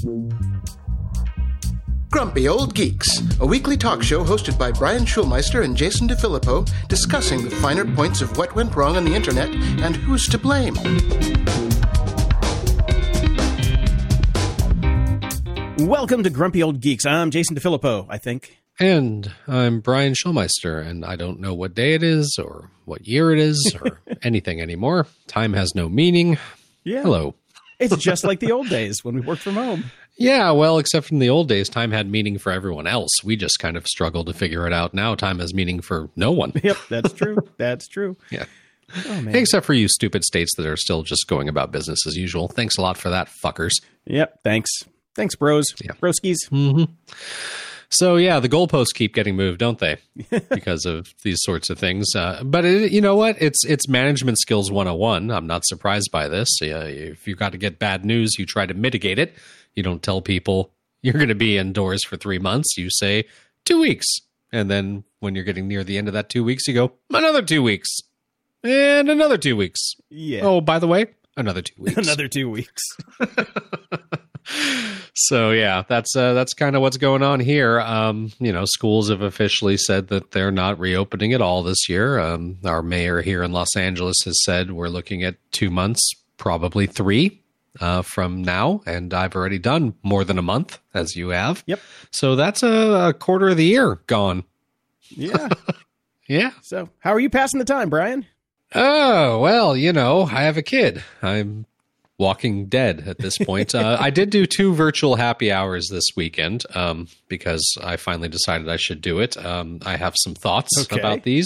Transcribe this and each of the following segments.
Grumpy Old Geeks, a weekly talk show hosted by Brian Schulmeister and Jason DeFilippo, discussing the finer points of what went wrong on the internet and who's to blame. Welcome to Grumpy Old Geeks. I'm Jason DeFilippo, I think. And I'm Brian Schulmeister, and I don't know what day it is or what year it is or anything anymore. Time has no meaning. Yeah. Hello. It's just like the old days when we worked from home. Yeah, well, except in the old days, time had meaning for everyone else. We just kind of struggled to figure it out. Now time has meaning for no one. Yep, that's true. That's true. Yeah. Oh, man. Except for you stupid states that are still just going about business as usual. Thanks a lot for that, fuckers. Yep, thanks. Thanks, bros. Yeah. Broskies. Mm-hmm. So, yeah, the goalposts keep getting moved, don't they? Because of these sorts of things. But you know what? It's management skills 101. I'm not surprised by this. If you got to get bad news, you try to mitigate it. You don't tell people you're going to be indoors for 3 months. You say 2 weeks. And then when you're getting near the end of that 2 weeks, you go, another 2 weeks. And another 2 weeks. Yeah. Oh, by the way, another 2 weeks. Another 2 weeks. So yeah, that's kind of what's going on here. Schools have officially said that they're not reopening at all this year. Our mayor here in Los Angeles has said we're looking at 2 months, probably 3 from now. And I've already done more than a month, as you have. Yep. So that's a quarter of the year gone. Yeah. Yeah. So how are you passing the time, Brian? Oh, well, I have a kid. I'm Walking Dead at this point. I did do 2 virtual happy hours this weekend because I finally decided I should do it. I have some thoughts about these.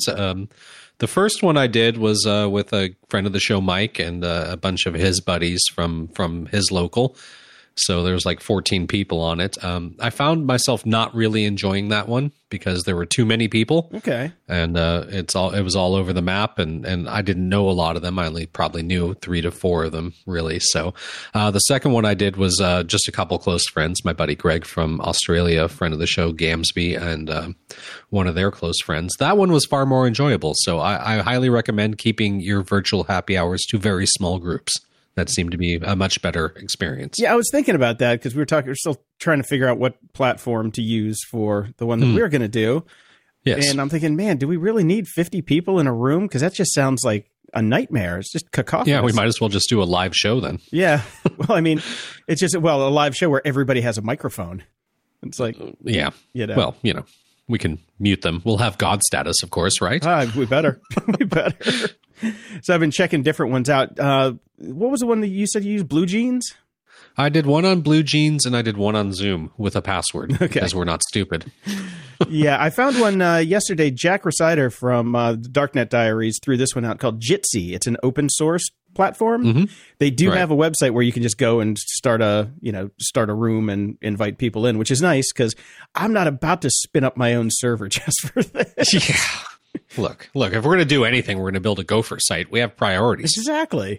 The first one I did was with a friend of the show, Mike, and a bunch of his buddies from his local. So there's like 14 people on it. I found myself not really enjoying that one because there were too many people. Okay. And it was all over the map, and I didn't know a lot of them. I only probably knew 3 to 4 of them, really. So the second one I did was just a couple close friends. My buddy Greg from Australia, a friend of the show, Gamsby, and one of their close friends. That one was far more enjoyable. So I highly recommend keeping your virtual happy hours to very small groups. That seemed to be a much better experience. Yeah, I was thinking about that because we're still trying to figure out what platform to use for the one that we're going to do. Yes. And I'm thinking, man, do we really need 50 people in a room? Because that just sounds like a nightmare. It's just cacophonous. Yeah, we might as well just do a live show then. Yeah. Well, I mean, it's just, a live show where everybody has a microphone. It's like, yeah. Well, we can mute them. We'll have God status, of course, right? We better. We better. So I've been checking different ones out. What was the one that you said you used? Blue Jeans? I did one on Blue Jeans and I did one on Zoom with a password because we're not stupid. Yeah, I found one yesterday. Jack Resider from the Darknet Diaries threw this one out called Jitsi. It's an open source platform. Mm-hmm. They do have a website where you can just go and start a room and invite people in, which is nice because I'm not about to spin up my own server just for this. Yeah. Look, if we're going to do anything, we're going to build a Gopher site. We have priorities. Exactly.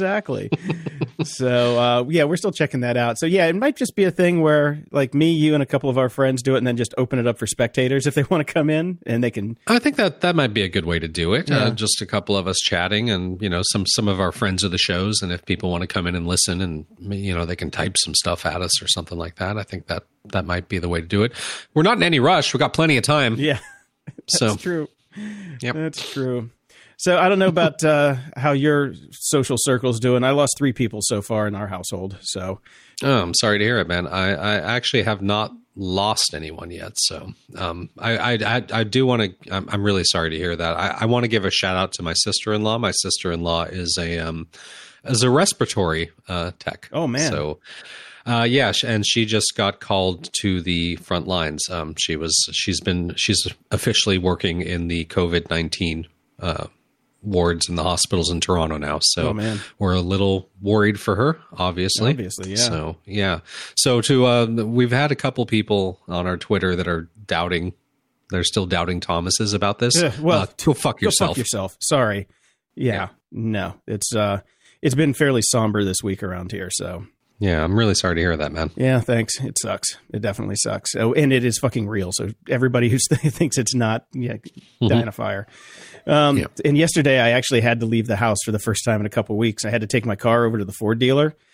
So, we're still checking that out. So, yeah, it might just be a thing where, like, me, you, and a couple of our friends do it and then just open it up for spectators if they want to come in and they can. I think that might be a good way to do it. Yeah. Just a couple of us chatting and, some of our friends of the shows. And if people want to come in and listen and, they can type some stuff at us or something like that. I think that might be the way to do it. We're not in any rush. We've got plenty of time. Yeah, that's true. Yep. That's true. So I don't know about how your social circle's doing. I lost 3 people so far in our household. So I'm sorry to hear it, man. I actually have not lost anyone yet. So I do want to. I'm really sorry to hear that. I want to give a shout out to my sister-in-law. My sister-in-law is a respiratory tech. Oh man. So. And she just got called to the front lines. She's officially working in the COVID-19 wards in the hospitals in Toronto now. So we're a little worried for her, obviously. Yeah. So yeah. So we've had a couple people on our Twitter that are doubting. They're still doubting Thomas's about this. Well, go fuck yourself. Go fuck yourself. Sorry. Yeah. No. It's been fairly somber this week around here. So. Yeah, I'm really sorry to hear that, man. Yeah, thanks. It sucks. It definitely sucks. Oh, and it is fucking real. So everybody who thinks it's not, die in a fire. And yesterday I actually had to leave the house for the first time in a couple of weeks. I had to take my car over to the Ford dealer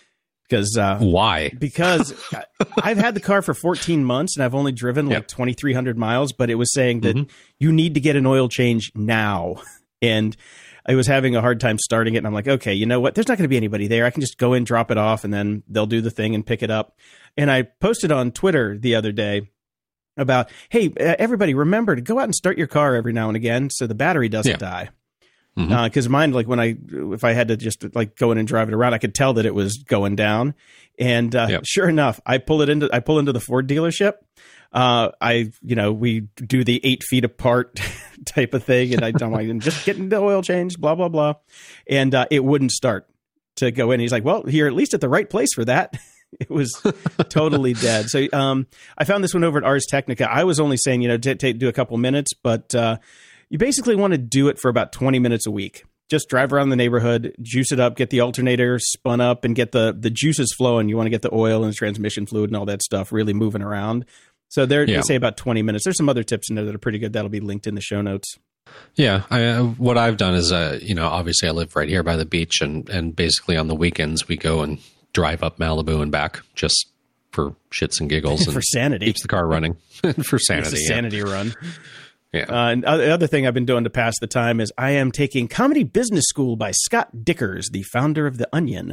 Because why? Because I've had the car for 14 months and I've only driven like 2,300 miles, but it was saying that you need to get an oil change now. And I was having a hard time starting it. And I'm like, okay, you know what? There's not going to be anybody there. I can just go in, drop it off, and then they'll do the thing and pick it up. And I posted on Twitter the other day about, hey, everybody, remember to go out and start your car every now and again so the battery doesn't die. Because mine, like if I had to just like go in and drive it around, I could tell that it was going down. And sure enough, I pull into the Ford dealership. We do the 8 feet apart type of thing, and I'm like, just getting the oil changed, blah blah blah, and it wouldn't start to go in. He's like, well, you're at least at the right place for that. It was totally dead. So I found this one over at Ars Technica. I was only saying, do a couple minutes, but you basically want to do it for about 20 minutes a week. Just drive around the neighborhood, juice it up, get the alternator spun up, and get the juices flowing. You want to get the oil and the transmission fluid and all that stuff really moving around. So they say about 20 minutes. There's some other tips in there that are pretty good. That'll be linked in the show notes. Yeah. What I've done is, obviously I live right here by the beach, and basically on the weekends we go and drive up Malibu and back just for shits and giggles. And for sanity. Keeps the car running. For sanity. It's a sanity run. Yeah. And the other thing I've been doing to pass the time is I am taking Comedy Business School by Scott Dickers, the founder of The Onion.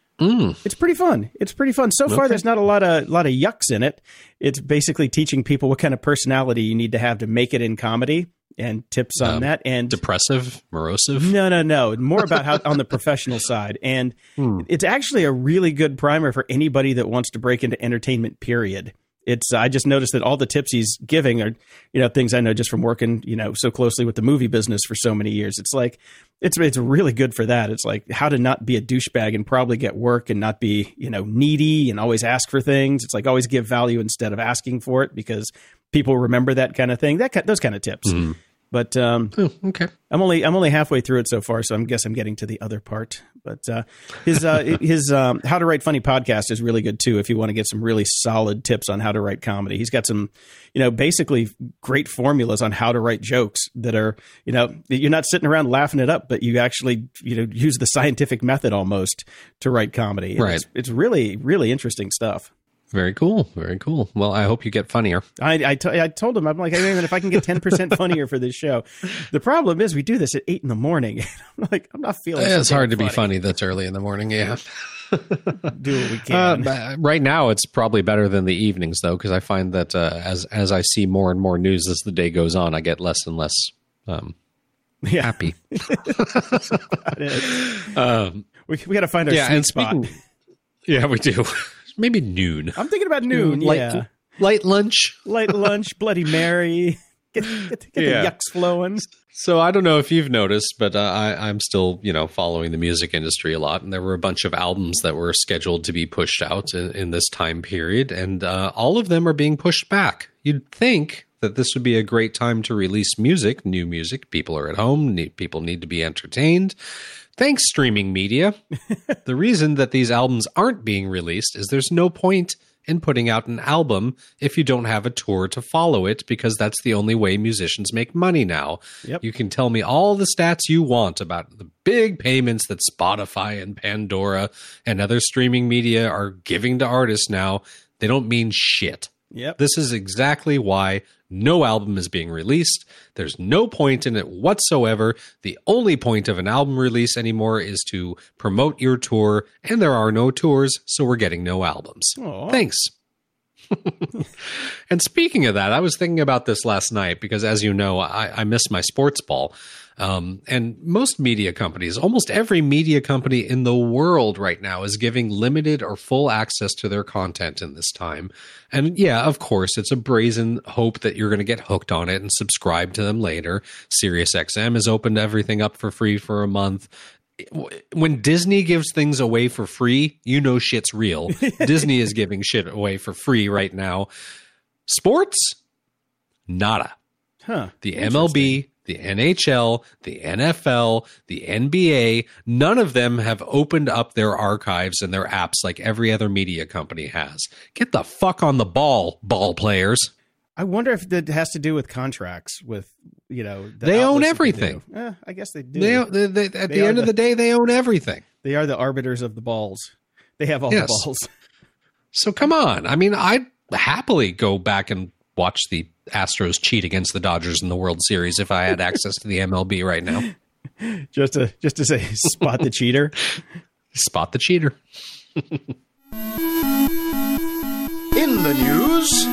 It's pretty fun. So far, there's not a lot of yucks in it. It's basically teaching people what kind of personality you need to have to make it in comedy, and tips on that. And depressive, morosive? No. More about how on the professional side. And it's actually a really good primer for anybody that wants to break into entertainment, period. I just noticed that all the tips he's giving are, things I know just from working, so closely with the movie business for so many years. It's like, it's really good for that. It's like how to not be a douchebag and probably get work and not be, needy and always ask for things. It's like always give value instead of asking for it, because people remember that kind of thing, those kind of tips. But okay, I'm only halfway through it so far, so I guess I'm getting to the other part. But his How to Write Funny podcast is really good too. If you want to get some really solid tips on how to write comedy, he's got some, basically great formulas on how to write jokes that are, you're not sitting around laughing it up, but you actually, use the scientific method almost to write comedy. Right. It's really, really interesting stuff. Very cool. Very cool. Well, I hope you get funnier. I told him, I'm like, hey, man, if I can get 10% funnier for this show. The problem is we do this at 8 a.m. I'm like, I'm not feeling it. It's hard to be funny that's early in the morning. Yeah. Do what we can. Right now, it's probably better than the evenings, though, because I find that as I see more and more news as the day goes on, I get less and less happy. We got to find our sweet spot. Yeah, we do. Maybe noon. I'm thinking about noon. Light lunch. Light lunch, Bloody Mary. Get the yucks flowing. So I don't know if you've noticed, but I'm still, following the music industry a lot. And there were a bunch of albums that were scheduled to be pushed out in this time period. And all of them are being pushed back. You'd think that this would be a great time to release music, new music. People are at home. People need to be entertained. Thanks, streaming media. The reason that these albums aren't being released is there's no point in putting out an album if you don't have a tour to follow it, because that's the only way musicians make money now. Yep. You can tell me all the stats you want about the big payments that Spotify and Pandora and other streaming media are giving to artists now. They don't mean shit. Yep. This is exactly why no album is being released. There's no point in it whatsoever. The only point of an album release anymore is to promote your tour, and there are no tours, so we're getting no albums. Aww. Thanks. And speaking of that, I was thinking about this last night because, as you know, I miss my sports ball. And most media companies, almost every media company in the world right now is giving limited or full access to their content in this time. And yeah, of course, it's a brazen hope that you're going to get hooked on it and subscribe to them later. SiriusXM has opened everything up for free for a month. When Disney gives things away for free, you know shit's real. Disney is giving shit away for free right now. Sports? Nada. The MLB, the NHL, the NFL, the NBA, none of them have opened up their archives and their apps like every other media company has. Get the fuck on the ball players. I wonder if that has to do with contracts with, they own everything. I guess they do. At the end of the day, they own everything. They are the arbiters of the balls. They have all the balls. So come on. I mean, I'd happily go back and watch the Astros cheat against the Dodgers in the World Series if I had access to the MLB right now. Just to say, spot the cheater. Spot the cheater. In the news...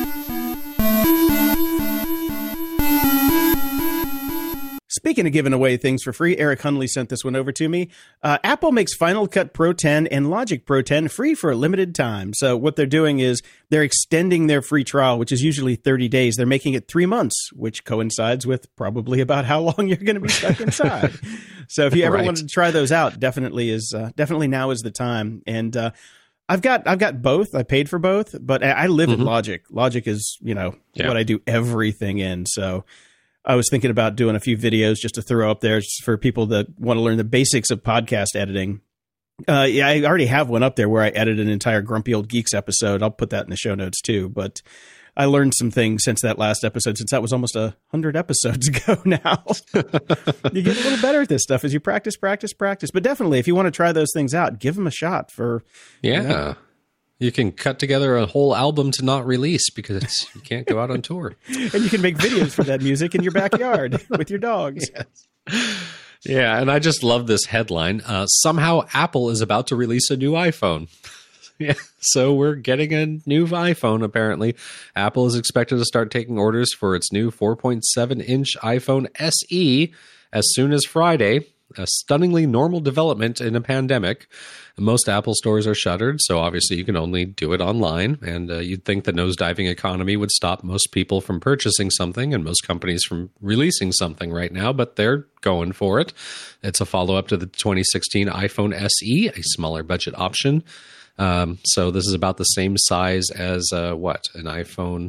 Speaking of giving away things for free, Eric Hundley sent this one over to me. Apple makes Final Cut Pro 10 and Logic Pro 10 free for a limited time. So what they're doing is they're extending their free trial, which is usually 30 days. They're making it 3 months, which coincides with probably about how long you're going to be stuck inside. So if you ever wanted to try those out, definitely now is the time. And I've got both. I paid for both, but I live in Logic. Logic is, what I do everything in. So I was thinking about doing a few videos just to throw up there just for people that want to learn the basics of podcast editing. I already have one up there where I edit an entire Grumpy Old Geeks episode. I'll put that in the show notes too. But I learned some things since that last episode, since that was almost 100 episodes ago now. You get a little better at this stuff as you practice. But definitely, if you want to try those things out, give them a shot for... Yeah. You can cut together a whole album to not release because you can't go out on tour. And you can make videos for that music in your backyard with your dogs. Yes. Yeah, and I just love this headline. Somehow Apple is about to release a new iPhone. Yeah, so we're getting a new iPhone, apparently. Apple is expected to start taking orders for its new 4.7-inch iPhone SE as soon as Friday. A stunningly normal development in a pandemic. Most Apple stores are shuttered, so obviously you can only do it online. And you'd think the nosediving economy would stop most people from purchasing something and most companies from releasing something right now, but they're going for it. It's a follow-up to the 2016 iPhone SE, a smaller budget option. So this is about the same size as an iPhone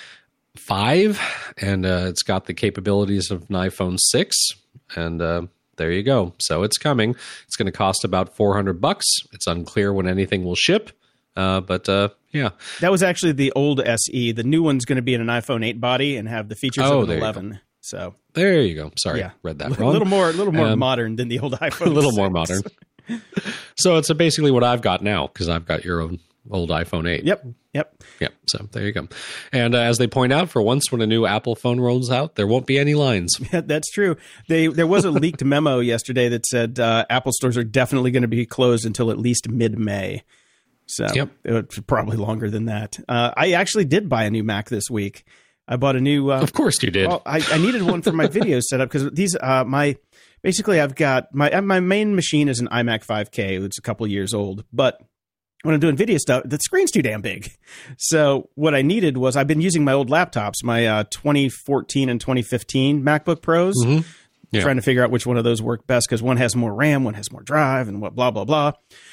5, and it's got the capabilities of an iPhone 6, and there you go. So it's coming. It's going to cost about $400. It's unclear when anything will ship. But yeah. That was actually the old SE. The new one's going to be in an iPhone 8 body and have the features of an 11. So there you go. Sorry, read that wrong. A little more modern than the old iPhone. A little 6. more modern. So it's basically what I've got now because I've got your own old iPhone 8. Yep. So there you go. And as they point out, for once when a new Apple phone rolls out, there won't be any lines. Yeah, that's true. There was a leaked memo yesterday that said Apple stores are definitely going to be closed until at least mid-May. So it's probably longer than that. I actually did buy a new Mac this week. I bought a new... of course you did. Well, I needed one for my video setup because these basically I've got my main machine is an iMac 5K. It's a couple years old, but when I'm doing video stuff, the screen's too damn big. So what I needed was I've been using my old laptops, my 2014 and 2015 MacBook Pros, trying to figure out which one of those work best because one has more RAM, one has more drive, and what blah blah blah.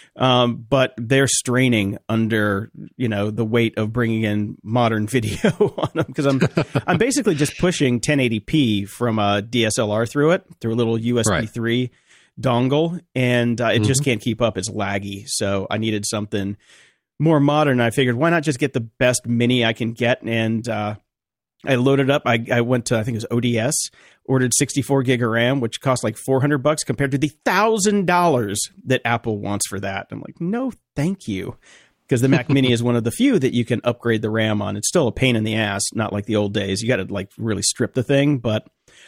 But they're straining under the weight of bringing in modern video on them because I'm basically just pushing 1080p from a DSLR through a little USB 3 dongle, and it just can't keep up. It's laggy, so I needed something more modern. I figured, why not just get the best mini I can get? And I loaded up. I went to, I think it was ODS, ordered 64 gig of RAM, which cost like $400 compared to the $1,000 that Apple wants for that. I'm like, no, thank you. Because the Mac Mini is one of the few that you can upgrade the RAM on. It's still a pain in the ass, not like the old days. You got to like really strip the thing, but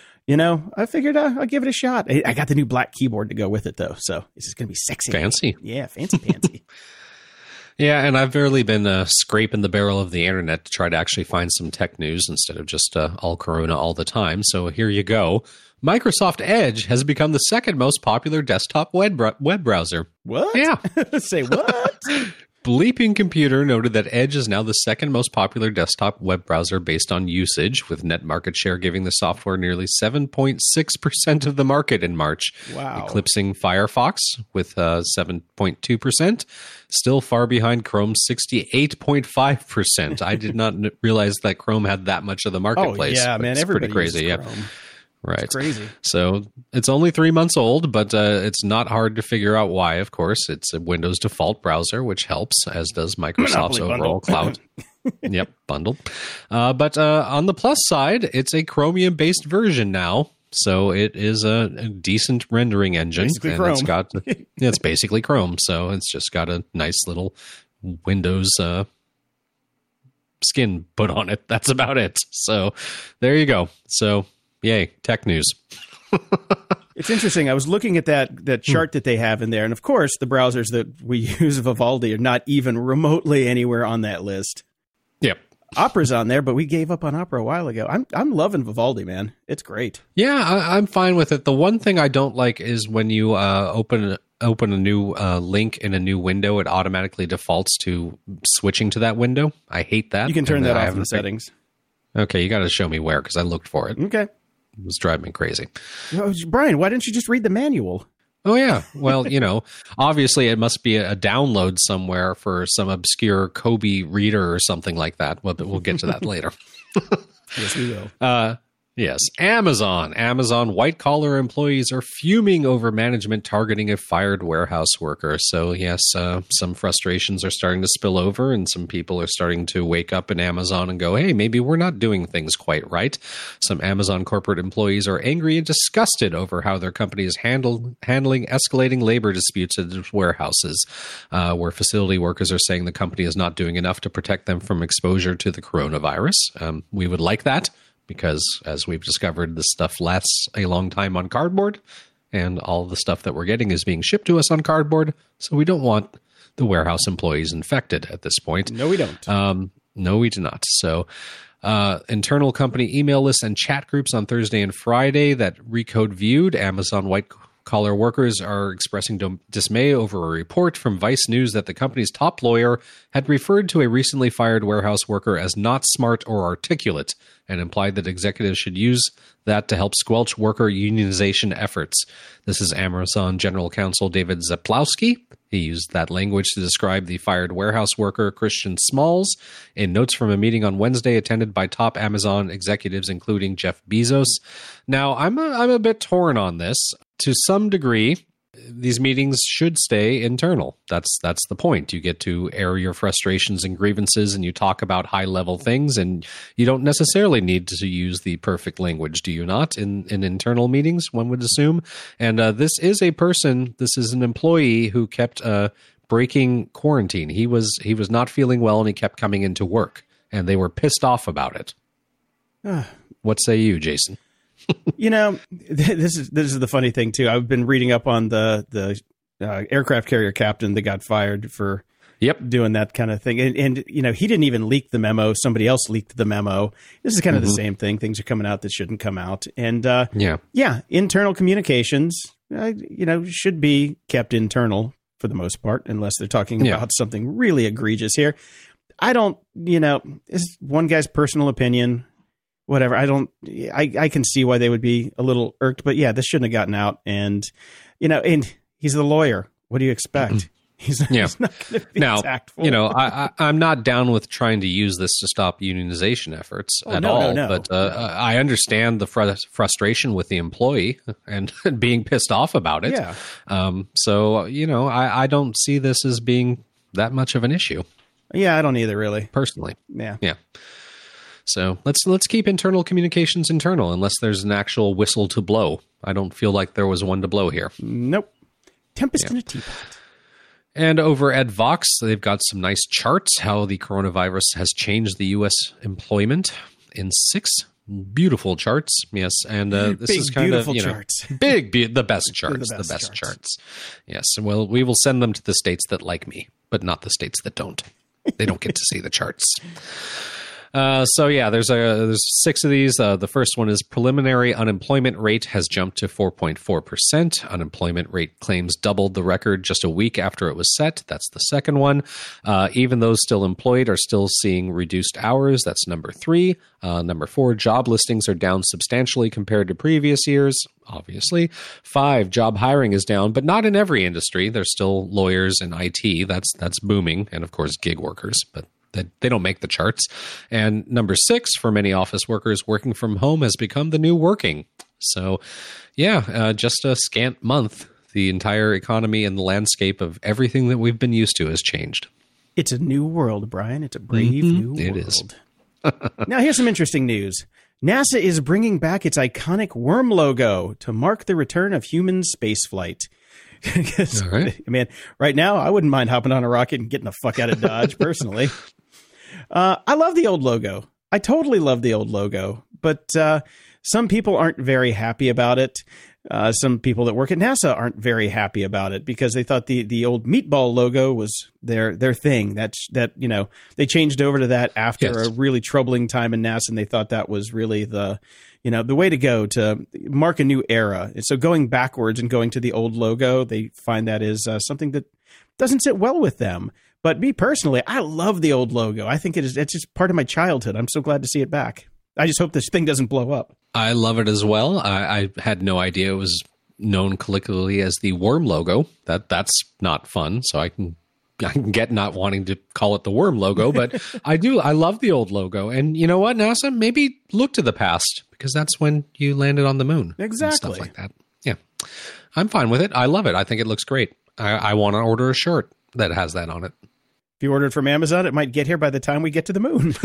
I figured I'll give it a shot. I got the new black keyboard to go with it, though, so this is going to be sexy. Fancy. Yeah, fancy. Yeah, and I've barely been scraping the barrel of the internet to try to actually find some tech news instead of just all Corona all the time. So here you go. Microsoft Edge has become the second most popular desktop web browser. What? Yeah. Say what? Bleeping Computer noted that Edge is now the second most popular desktop web browser based on usage, with net market share giving the software nearly 7.6% of the market in March, eclipsing Firefox with 7.2%, still far behind Chrome's 68.5%. I did not realize that Chrome had that much of the marketplace. Oh, yeah, man. Everybody pretty crazy. uses Chrome. Yeah. Right. It's crazy. So it's only 3 months old, but it's not hard to figure out why, of course. It's a Windows default browser, which helps, as does Microsoft's overall cloud. Yep, bundle. But on the plus side, it's a Chromium-based version now. So it is a decent rendering engine. Basically and Chrome. It's basically Chrome. So it's just got a nice little Windows skin put on it. That's about it. So there you go. So yay, tech news. It's interesting. I was looking at that chart that they have in there, and of course, the browsers that we use, Vivaldi, are not even remotely anywhere on that list. Yep. Opera's on there, but we gave up on Opera a while ago. I'm loving Vivaldi, man. It's great. Yeah, I'm fine with it. The one thing I don't like is when you open a new link in a new window, it automatically defaults to switching to that window. I hate that. You can turn that off in the settings. Okay, you got to show me where, because I looked for it. Okay. It was driving me crazy. Brian, why didn't you just read the manual? Oh, yeah. Well, obviously it must be a download somewhere for some obscure Kobe reader or something like that. We'll get to that later. Yes, we will. Yes. Amazon white-collar employees are fuming over management targeting a fired warehouse worker. So, yes, some frustrations are starting to spill over, and some people are starting to wake up in Amazon and go, hey, maybe we're not doing things quite right. Some Amazon corporate employees are angry and disgusted over how their company is handling escalating labor disputes at its warehouses, where facility workers are saying the company is not doing enough to protect them from exposure to the coronavirus. We would like that, because as we've discovered, this stuff lasts a long time on cardboard, and all the stuff that we're getting is being shipped to us on cardboard. So we don't want the warehouse employees infected at this point. No, we don't. No, we do not. So internal company email lists and chat groups on Thursday and Friday that Recode viewed. Amazon white-collar workers are expressing dismay over a report from Vice News that the company's top lawyer had referred to a recently fired warehouse worker as not smart or articulate, and implied that executives should use that to help squelch worker unionization efforts. This is Amazon General Counsel David Zaplowski. He used that language to describe the fired warehouse worker, Christian Smalls, in notes from a meeting on Wednesday attended by top Amazon executives, including Jeff Bezos. Now, I'm a bit torn on this. To some degree, these meetings should stay internal. That's the point. You get to air your frustrations and grievances, and you talk about high-level things, and you don't necessarily need to use the perfect language, do you not, in internal meetings, one would assume? And this is an employee who kept breaking quarantine. He was not feeling well, and he kept coming into work, and they were pissed off about it. What say you, Jason? This is the funny thing too. I've been reading up on the aircraft carrier captain that got fired for doing that kind of thing, and he didn't even leak the memo. Somebody else leaked the memo. This is kind of the same thing. Things are coming out that shouldn't come out, and internal communications, should be kept internal for the most part, unless they're talking about something really egregious here. I don't, it's one guy's personal opinion. Whatever. I can see why they would be a little irked, but yeah, this shouldn't have gotten out. And, and he's the lawyer. What do you expect? He's not going to be tactful. I'm not down with trying to use this to stop unionization efforts at all. No. But I understand the frustration with the employee and being pissed off about it. Yeah. I don't see this as being that much of an issue. Yeah, I don't either, really. Personally. Yeah. Yeah. So let's keep internal communications internal unless there's an actual whistle to blow. I don't feel like there was one to blow here. Nope. Tempest in a teapot. And over at Vox, they've got some nice charts, how the coronavirus has changed the U.S. employment in 6 beautiful charts. Yes, and this is kind of, charts. The best charts. The best charts. Yes, well, we will send them to the states that like me, but not the states that don't. They don't get to see the charts. There's 6 of these. The first one is preliminary unemployment rate has jumped to 4.4%. Unemployment rate claims doubled the record just a week after it was set. That's the second one. Even those still employed are still seeing reduced hours. That's number 3. Number 4, job listings are down substantially compared to previous years. Obviously. 5, job hiring is down, but not in every industry. There's still lawyers and IT. That's booming. And of course, gig workers, but they don't make the charts. And number 6, for many office workers, working from home has become the new working. So, just a scant month, the entire economy and the landscape of everything that we've been used to has changed. It's a new world, Brian. It's a brave new world. It is. Now, here's some interesting news. NASA is bringing back its iconic worm logo to mark the return of human spaceflight. All right. Man, right now, I wouldn't mind hopping on a rocket and getting the fuck out of Dodge, personally. I love the old logo. I totally love the old logo, but some people aren't very happy about it. Some people that work at NASA aren't very happy about it because they thought the old meatball logo was their thing. That they changed over to that after a really troubling time in NASA, and they thought that was really the way to go to mark a new era. And so going backwards and going to the old logo, they find that is something that doesn't sit well with them. But me personally, I love the old logo. I think it's just part of my childhood. I'm so glad to see it back. I just hope this thing doesn't blow up. I love it as well. I had no idea it was known colloquially as the worm logo. That's not fun. So I can get not wanting to call it the worm logo, but I love the old logo. And you know what, NASA? Maybe look to the past because that's when you landed on the moon. Exactly. And stuff like that. Yeah. I'm fine with it. I love it. I think it looks great. I want to order a shirt that has that on it. If you order it from Amazon, it might get here by the time we get to the moon.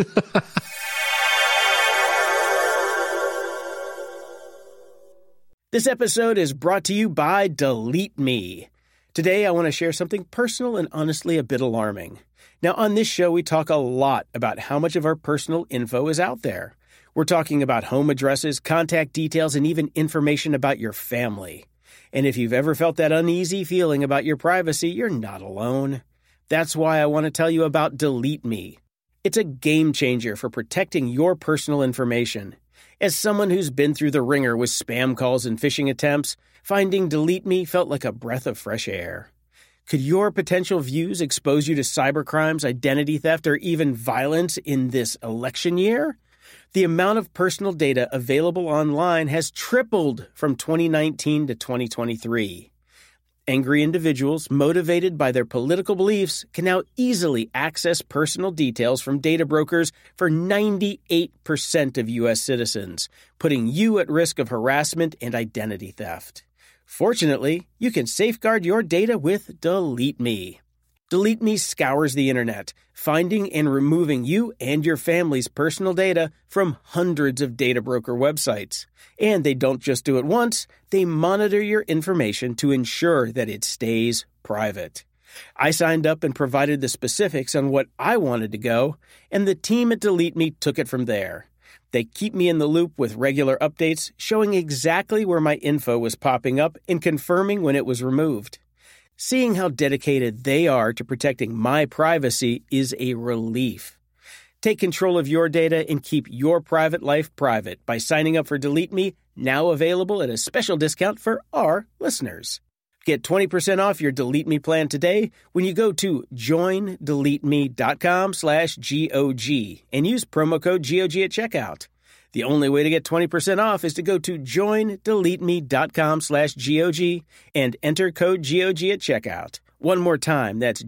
This episode is brought to you by Delete Me. Today, I want to share something personal and honestly a bit alarming. Now, on this show, we talk a lot about how much of our personal info is out there. We're talking about home addresses, contact details, and even information about your family. And if you've ever felt that uneasy feeling about your privacy, you're not alone. That's why I want to tell you about Delete Me. It's a game changer for protecting your personal information. As someone who's been through the ringer with spam calls and phishing attempts, finding Delete Me felt like a breath of fresh air. Could your potential views expose you to cybercrimes, identity theft, or even violence in this election year? The amount of personal data available online has tripled from 2019 to 2023. Angry individuals, motivated by their political beliefs, can now easily access personal details from data brokers for 98% of U.S. citizens, putting you at risk of harassment and identity theft. Fortunately, you can safeguard your data with Delete Me. Delete Me scours the internet, finding and removing you and your family's personal data from hundreds of data broker websites. And they don't just do it once, they monitor your information to ensure that it stays private. I signed up and provided the specifics on what I wanted to go, and the team at Delete Me took it from there. They keep me in the loop with regular updates, showing exactly where my info was popping up and confirming when it was removed. Seeing how dedicated they are to protecting my privacy is a relief. Take control of your data and keep your private life private by signing up for Delete Me, now available at a special discount for our listeners. Get 20% off your Delete Me plan today when you go to joindeleteme.com/GOG and use promo code GOG at checkout. The only way to get 20% off is to go to joindeleteme.com/GOG and enter code GOG at checkout. One more time, that's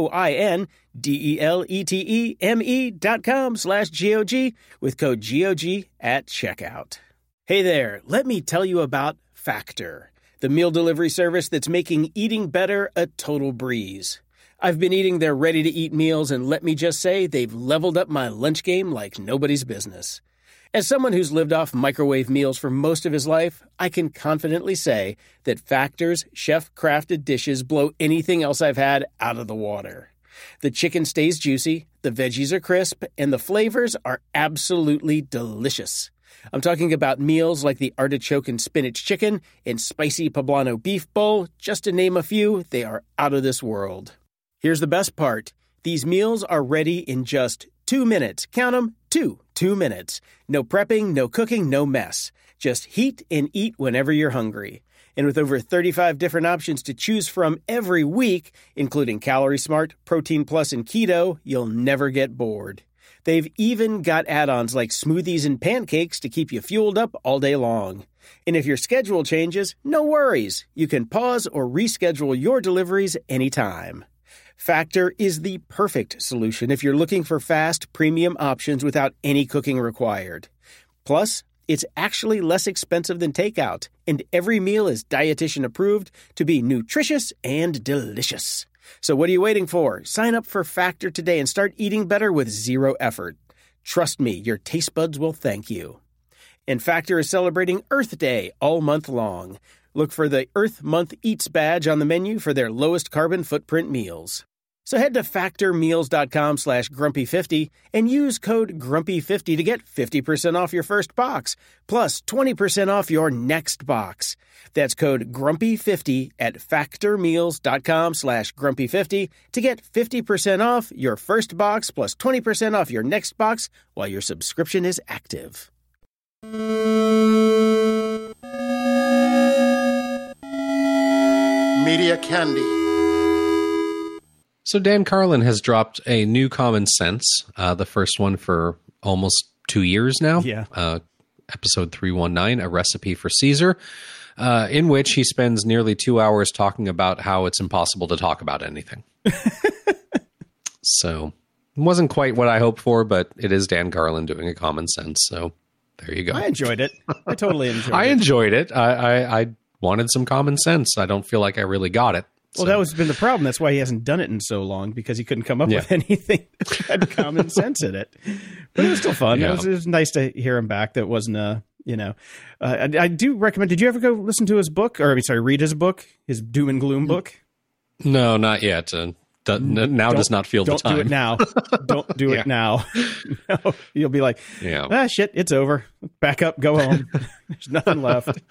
joindeleteme.com/GOG with code GOG at checkout. Hey there, let me tell you about Factor, the meal delivery service that's making eating better a total breeze. I've been eating their ready-to-eat meals, and let me just say, they've leveled up my lunch game like nobody's business. As someone who's lived off microwave meals for most of his life, I can confidently say that Factor's chef-crafted dishes blow anything else I've had out of the water. The chicken stays juicy, the veggies are crisp, and the flavors are absolutely delicious. I'm talking about meals like the artichoke and spinach chicken and spicy poblano beef bowl. Just to name a few, they are out of this world. Here's the best part. These meals are ready in just 2 minutes. Count them, 2 minutes. No prepping, no cooking, no mess. Just heat and eat whenever you're hungry. And with over 35 different options to choose from every week, including Calorie Smart, Protein Plus, and Keto, you'll never get bored. They've even got add-ons like smoothies and pancakes to keep you fueled up all day long. And if your schedule changes, no worries. You can pause or reschedule your deliveries anytime. Factor is the perfect solution if you're looking for fast, premium options without any cooking required. Plus, it's actually less expensive than takeout, and every meal is dietitian approved to be nutritious and delicious. So what are you waiting for? Sign up for Factor today and start eating better with zero effort. Trust me, your taste buds will thank you. And Factor is celebrating Earth Day all month long. Look for the Earth Month Eats badge on the menu for their lowest carbon footprint meals. So head to factormeals.com/grumpy50 and use code grumpy50 to get 50% off your first box, plus 20% off your next box. That's code grumpy50 at factormeals.com/grumpy50 to get 50% off your first box, plus 20% off your next box while your subscription is active. Media Candy. So Dan Carlin has dropped a new Common Sense, the first one for almost 2 years now. Yeah. Episode 319, A Recipe for Caesar, in which he spends nearly 2 hours talking about how it's impossible to talk about anything. So it wasn't quite what I hoped for, but it is Dan Carlin doing a Common Sense. So there you go. I enjoyed it. I totally enjoyed it. I enjoyed it. I wanted some common sense. I don't feel like I really got it. Well, that was been the problem. That's why he hasn't done it in so long, because he couldn't come up with anything that had common sense in it. But it was still fun. Yeah. It was nice to hear him back. That wasn't I do recommend. Did you ever go listen to his book, or read his book, his doom and gloom book? No, not yet. Now does not feel the time. Don't do it now. Don't do it now. No, you'll be like, shit, it's over. Back up, go home. There's nothing left.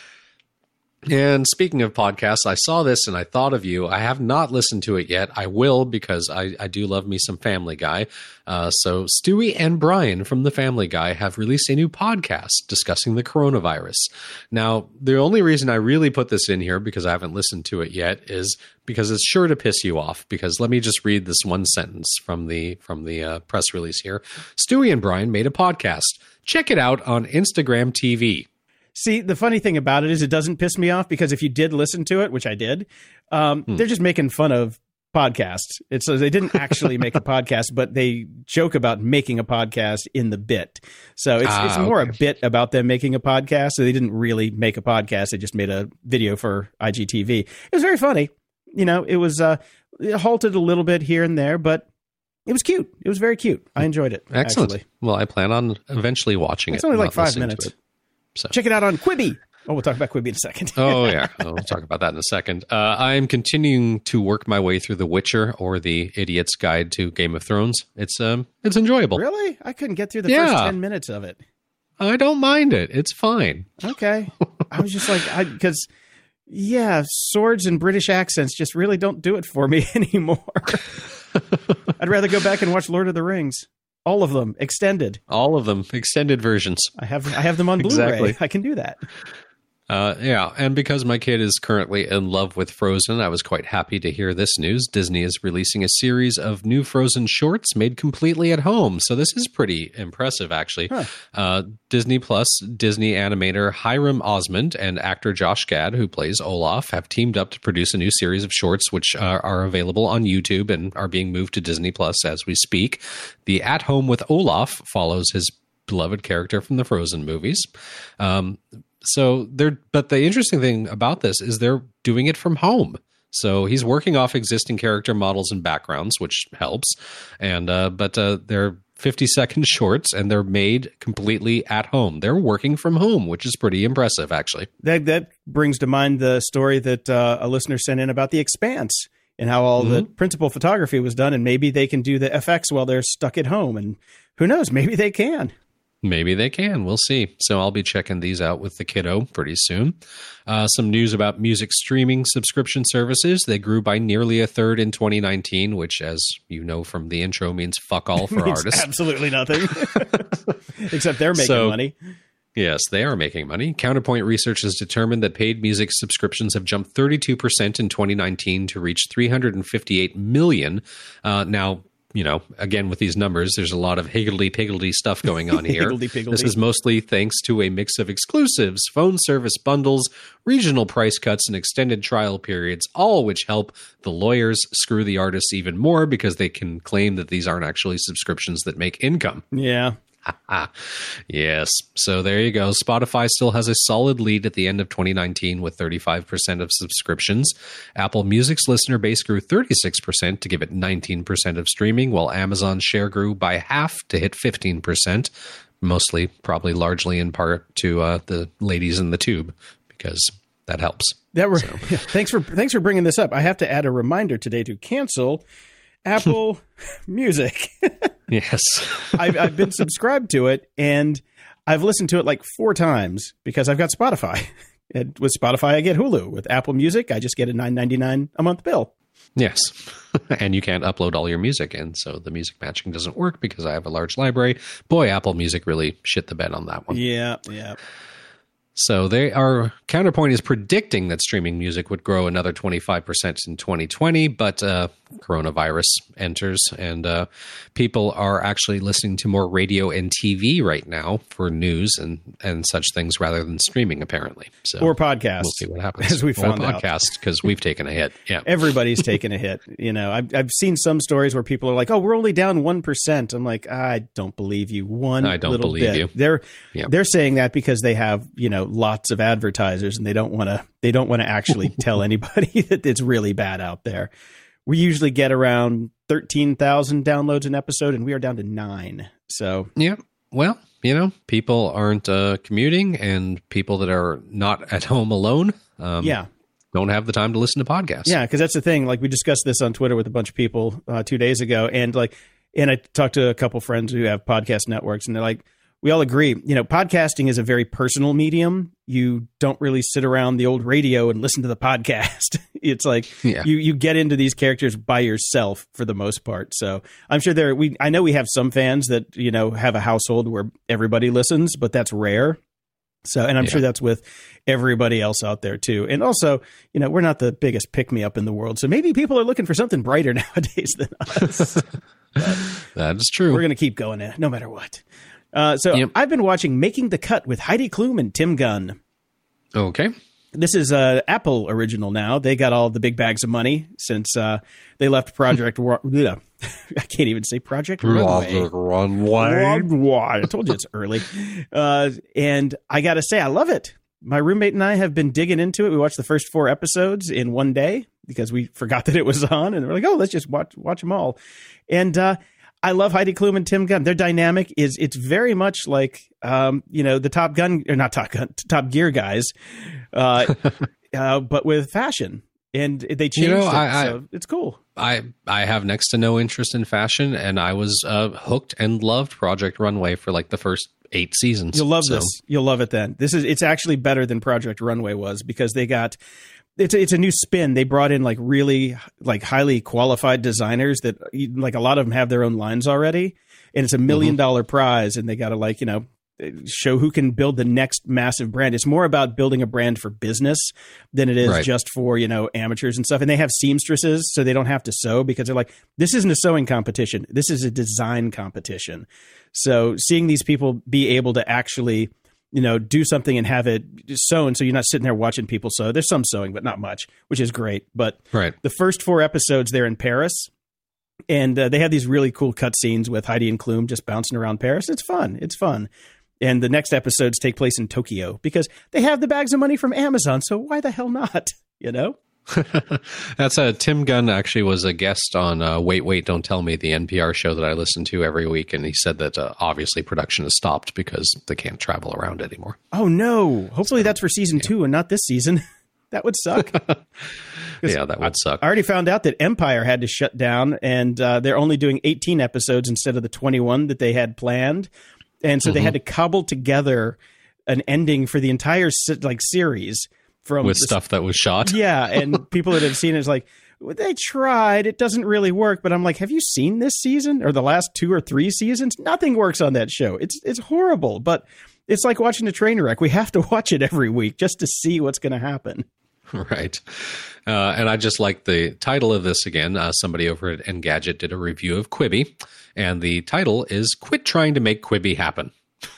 And speaking of podcasts, I saw this and I thought of you. I have not listened to it yet. I will, because I do love me some Family Guy. So Stewie and Brian from the Family Guy have released a new podcast discussing the coronavirus. Now, the only reason I really put this in here, because I haven't listened to it yet, is because it's sure to piss you off. Because let me just read this one sentence from the press release here. Stewie and Brian made a podcast. Check it out on Instagram TV. See, the funny thing about it is it doesn't piss me off, because if you did listen to it, which I did, they're just making fun of podcasts. So they didn't actually make a podcast, but they joke about making a podcast in the bit. So it's more a bit about them making a podcast. So they didn't really make a podcast. They just made a video for IGTV. It was very funny. It was it halted a little bit here and there, but it was cute. It was very cute. I enjoyed it. Excellent. Actually. Well, I plan on eventually watching it. It's only like 5 minutes. So. Check it out on Quibi. Oh, we'll talk about Quibi in a second. Oh, yeah. We'll talk about that in a second. I'm continuing to work my way through The Witcher, or The Idiot's Guide to Game of Thrones. It's enjoyable. Really? I couldn't get through the first 10 minutes of it. I don't mind it. It's fine. Okay. I was just like, because swords and British accents just really don't do it for me anymore. I'd rather go back and watch Lord of the Rings. All of them extended. All of them extended versions. I have them on Blu-ray. Exactly. I can do that. And because my kid is currently in love with Frozen, I was quite happy to hear this news. Disney is releasing a series of new Frozen shorts made completely at home. So this is pretty impressive, actually. Huh. Disney Plus Disney animator Hiram Osmond and actor Josh Gad, who plays Olaf, have teamed up to produce a new series of shorts, which are available on YouTube and are being moved to Disney Plus as we speak. The At Home with Olaf follows his beloved character from the Frozen movies. But the interesting thing about this is they're doing it from home. So he's working off existing character models and backgrounds, which helps. And but they're 50-second shorts, and they're made completely at home. They're working from home, which is pretty impressive, actually. That brings to mind the story that a listener sent in about The Expanse and how all the principal photography was done, and maybe they can do the effects while they're stuck at home. And who knows? Maybe they can. Maybe they can. We'll see. So I'll be checking these out with the kiddo pretty soon. Some news about music streaming subscription services. They grew by nearly a third in 2019, which, as you know from the intro, means fuck all for artists. Absolutely nothing. Except they're making money. Yes, they are making money. Counterpoint Research has determined that paid music subscriptions have jumped 32% in 2019 to reach 358 million. Now, again, with these numbers, there's a lot of higgledy-piggledy stuff going on here. This is mostly thanks to a mix of exclusives, phone service bundles, regional price cuts, and extended trial periods, all which help the lawyers screw the artists even more because they can claim that these aren't actually subscriptions that make income. Yeah. Yes. So there you go. Spotify still has a solid lead at the end of 2019 with 35% of subscriptions. Apple Music's listener base grew 36% to give it 19% of streaming, while Amazon's share grew by half to hit 15%. mostly, probably largely in part to the ladies in the tube, because that helps. Thanks for bringing this up. I have to add a reminder today to cancel Apple Music. Yes. I've been subscribed to it, and I've listened to it like 4 times because I've got Spotify. And with Spotify, I get Hulu. With Apple Music, I just get a $9.99 a month bill. Yes. And you can't upload all your music, and so the music matching doesn't work because I have a large library. Boy, Apple Music really shit the bed on that one. Yeah. So Counterpoint is predicting that streaming music would grow another 25% in 2020, but coronavirus enters, and people are actually listening to more radio and TV right now for news and such things rather than streaming, apparently. So or podcasts. We'll see what happens. As we found out. Or podcasts, because we've taken a hit. Yeah, everybody's taken a hit. You know, I've seen some stories where people are like, "Oh, we're only down 1%." I'm like, I don't believe you I don't believe you. They're saying that because they have, you know, lots of advertisers, and they don't want to actually tell anybody that it's really bad out there. We usually get around 13,000 downloads an episode, and we are down to 9. So yeah, well, you know, people aren't commuting, and people that are not at home alone, don't have the time to listen to podcasts. Yeah, because that's the thing. Like, we discussed this on Twitter with a bunch of people 2 days ago, and I talked to a couple friends who have podcast networks, and they're like, we all agree, you know, podcasting is a very personal medium. You don't really sit around the old radio and listen to the podcast. It's like you get into these characters by yourself for the most part. So I'm sure I know we have some fans that, you know, have a household where everybody listens, but that's rare. So, and I'm sure that's with everybody else out there too. And also, you know, we're not the biggest pick-me-up in the world. So maybe people are looking for something brighter nowadays than us. That is true. We're going to keep going no matter what. I've been watching Making the Cut with Heidi Klum and Tim Gunn. Okay. This is an Apple original now. They got all the big bags of money since they left Project I can't even say Project Runway. I told you it's early. And I got to say, I love it. My roommate and I have been digging into it. We watched the first 4 episodes in one day because we forgot that it was on. And we're like, oh, let's just watch them all. And I love Heidi Klum and Tim Gunn. Their dynamic it's very much like, you know, the Top Gear guys, but with fashion. And they changed so it's cool. I have next to no interest in fashion, and I was hooked and loved Project Runway for like the first 8 seasons. You'll love this. You'll love it then. It's actually better than Project Runway was because they got... It's a new spin. They brought in like really like highly qualified designers that like a lot of them have their own lines already, and it's $1 million prize, and they got to like, you know, show who can build the next massive brand. It's more about building a brand for business than it is just for, you know, amateurs and stuff. And they have seamstresses, so they don't have to sew because they're like, this isn't a sewing competition. This is a design competition. So seeing these people be able to actually, you know, do something and have it sewn so you're not sitting there watching people sew. There's some sewing, but not much, which is great. But the first 4 episodes, they're in Paris, and they have these really cool cutscenes with Heidi and Klum just bouncing around Paris. It's fun. And the next episodes take place in Tokyo because they have the bags of money from Amazon. So why the hell not? You know? That's Tim Gunn actually was a guest on Wait, Don't Tell Me, the NPR show that I listen to every week. And he said that obviously production has stopped because they can't travel around anymore. Oh, no. Hopefully that's for season 2 and not this season. That would suck. Yeah, that would suck. I already found out that Empire had to shut down, and they're only doing 18 episodes instead of the 21 that they had planned. And so they had to cobble together an ending for the entire series from stuff that was shot. Yeah, and people that have seen it is like, well, they tried. It doesn't really work. But I'm like, have you seen this season or the last 2 or 3 seasons? Nothing works on that show. It's horrible. But it's like watching a train wreck. We have to watch it every week just to see what's going to happen. Right. And I just like the title of this again. Somebody over at Engadget did a review of Quibi, and the title is Quit Trying to Make Quibi Happen.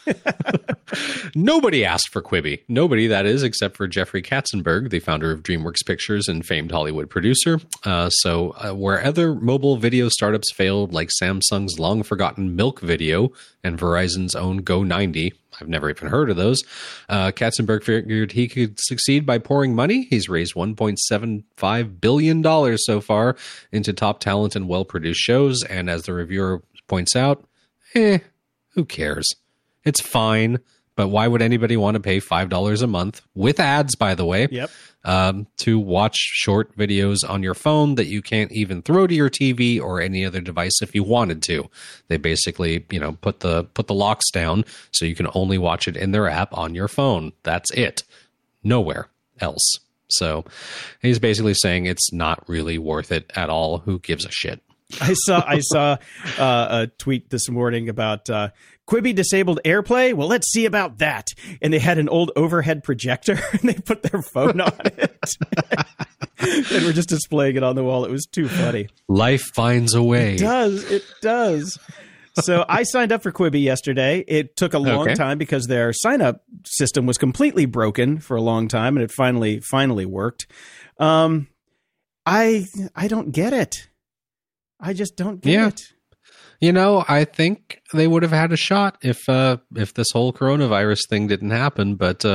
Nobody asked for Quibi. Nobody, that is, except for Jeffrey Katzenberg, the founder of DreamWorks Pictures and famed Hollywood producer. So where other mobile video startups failed, like Samsung's long-forgotten Milk Video and Verizon's own Go90, I've never even heard of those, Katzenberg figured he could succeed by pouring money. He's raised $1.75 billion so far into top talent and well-produced shows. And as the reviewer points out, who cares? It's fine. But why would anybody want to pay $5 a month with ads, by the way, to watch short videos on your phone that you can't even throw to your TV or any other device if you wanted to? They basically, put the locks down so you can only watch it in their app on your phone. That's it. Nowhere else. So he's basically saying it's not really worth it at all. Who gives a shit? I saw a tweet this morning about Quibi disabled AirPlay. Well, let's see about that. And they had an old overhead projector and they put their phone on it. And we're just displaying it on the wall. It was too funny. Life finds a way. It does. So I signed up for Quibi yesterday. It took a long time because their sign-up system was completely broken for a long time, and it finally worked. I don't get it. I just don't get it. I think they would have had a shot if this whole coronavirus thing didn't happen. But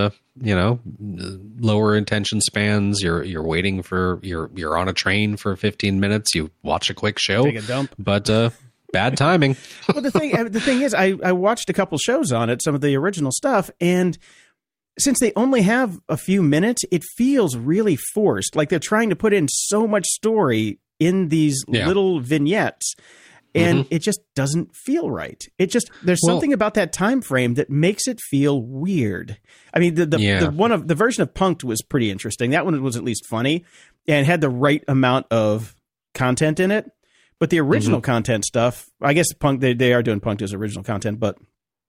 lower attention spans. You're waiting for you're on a train for 15 minutes. You watch a quick show, take a dump, but bad timing. Well, the thing is, I watched a couple shows on it, some of the original stuff, and since they only have a few minutes, it feels really forced. Like they're trying to put in so much story in these little vignettes, and it just doesn't feel right. There's something about that time frame that makes it feel weird. I mean, the version of Punk'd was pretty interesting. That one was at least funny and had the right amount of content in it. But the original content stuff, I guess Punk'd, they are doing Punk'd as original content, but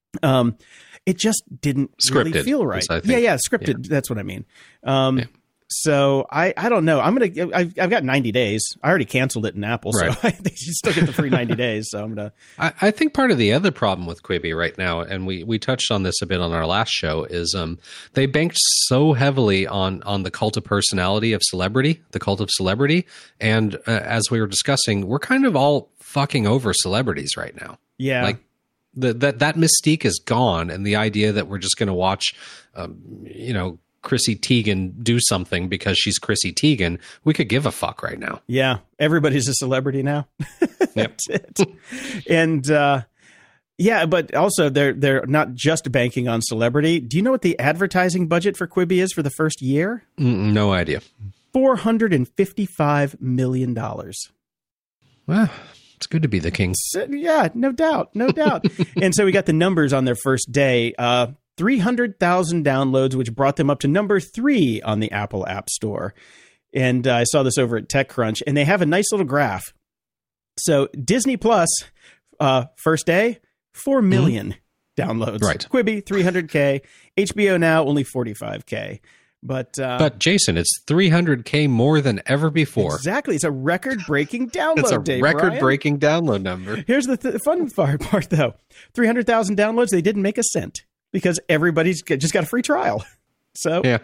it just didn't really feel right. Scripted. Yeah. That's what I mean. So I don't know. I've got 90 days. I already canceled it in Apple, so I think you still get the free 90 days. So I'm gonna. I think part of the other problem with Quibi right now, and we touched on this a bit on our last show, is they banked so heavily on the cult of personality of celebrity, the cult of celebrity, and as we were discussing, we're kind of all fucking over celebrities right now. Yeah, like that mystique is gone, and the idea that we're just going to watch, Chrissy Teigen do something because she's Chrissy Teigen, we could give a fuck right now. Yeah. Everybody's a celebrity now. That's it. And, but also they're not just banking on celebrity. Do you know what the advertising budget for Quibi is for the first year? No idea. $455 million. Well, it's good to be the king. Yeah, no doubt. And so we got the numbers on their first day. 300,000 downloads, which brought them up to number 3 on the Apple App Store. And I saw this over at TechCrunch, and they have a nice little graph. So Disney Plus, first day, 4 million downloads. Right. Quibi, 300K. HBO Now, only 45K. But Jason, it's 300K more than ever before. Exactly. It's a record-breaking download. It's a day, record-breaking download number. Here's the fun part, though. 300,000 downloads, they didn't make a cent. Because everybody's just got a free trial. So yeah.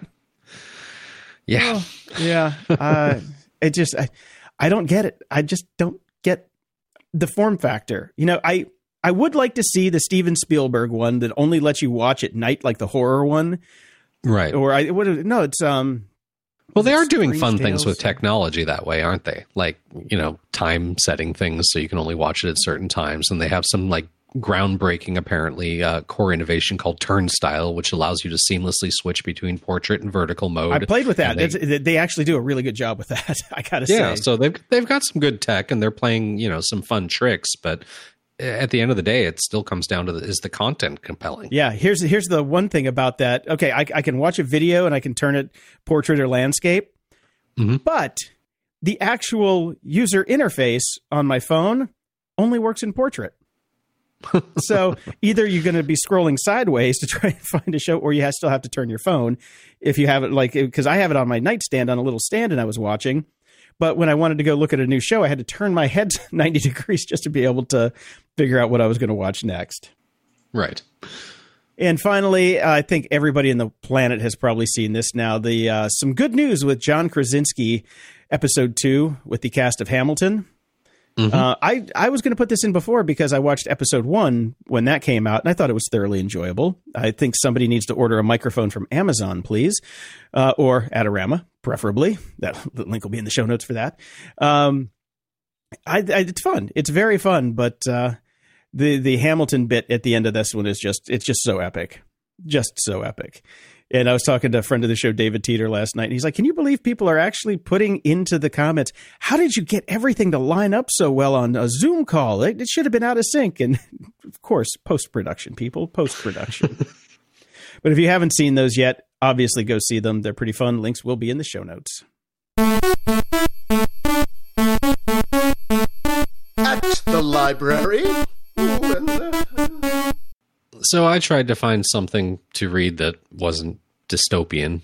I don't get it. I just don't get the form factor. I would like to see the Steven Spielberg one that only lets you watch at night, like the horror one, right? Or it's Well, they are doing fun things with technology that way, aren't they? Like time setting things so you can only watch it at certain times, and they have some like groundbreaking, apparently, core innovation called Turnstile, which allows you to seamlessly switch between portrait and vertical mode. I played with that. They actually do a really good job with that, I gotta say. Yeah, so they've got some good tech, and they're playing some fun tricks, but at the end of the day, it still comes down to is the content compelling? Yeah, here's the one thing about that. Okay, I can watch a video and I can turn it portrait or landscape, but the actual user interface on my phone only works in portrait. So either you're going to be scrolling sideways to try and find a show, or you still have to turn your phone if you have it, because I have it on my nightstand on a little stand and I was watching. But when I wanted to go look at a new show, I had to turn my head 90 degrees just to be able to figure out what I was going to watch next. Right. And finally, I think everybody in the planet has probably seen this now. Some good news with John Krasinski, episode 2 with the cast of Hamilton. I was going to put this in before because I watched episode 1 when that came out, and I thought it was thoroughly enjoyable. I think somebody needs to order a microphone from Amazon, please, or Adorama, preferably. The link will be in the show notes for that. It's fun. It's very fun, but The Hamilton bit at the end of this one is just so epic. Just so epic. And I was talking to a friend of the show, David Teeter, last night, and he's like, can you believe people are actually putting into the comments, how did you get everything to line up so well on a Zoom call? It should have been out of sync. And of course, post-production, people, post-production. But if you haven't seen those yet, obviously go see them. They're pretty fun. Links will be in the show notes. At the library. So I tried to find something to read that wasn't dystopian.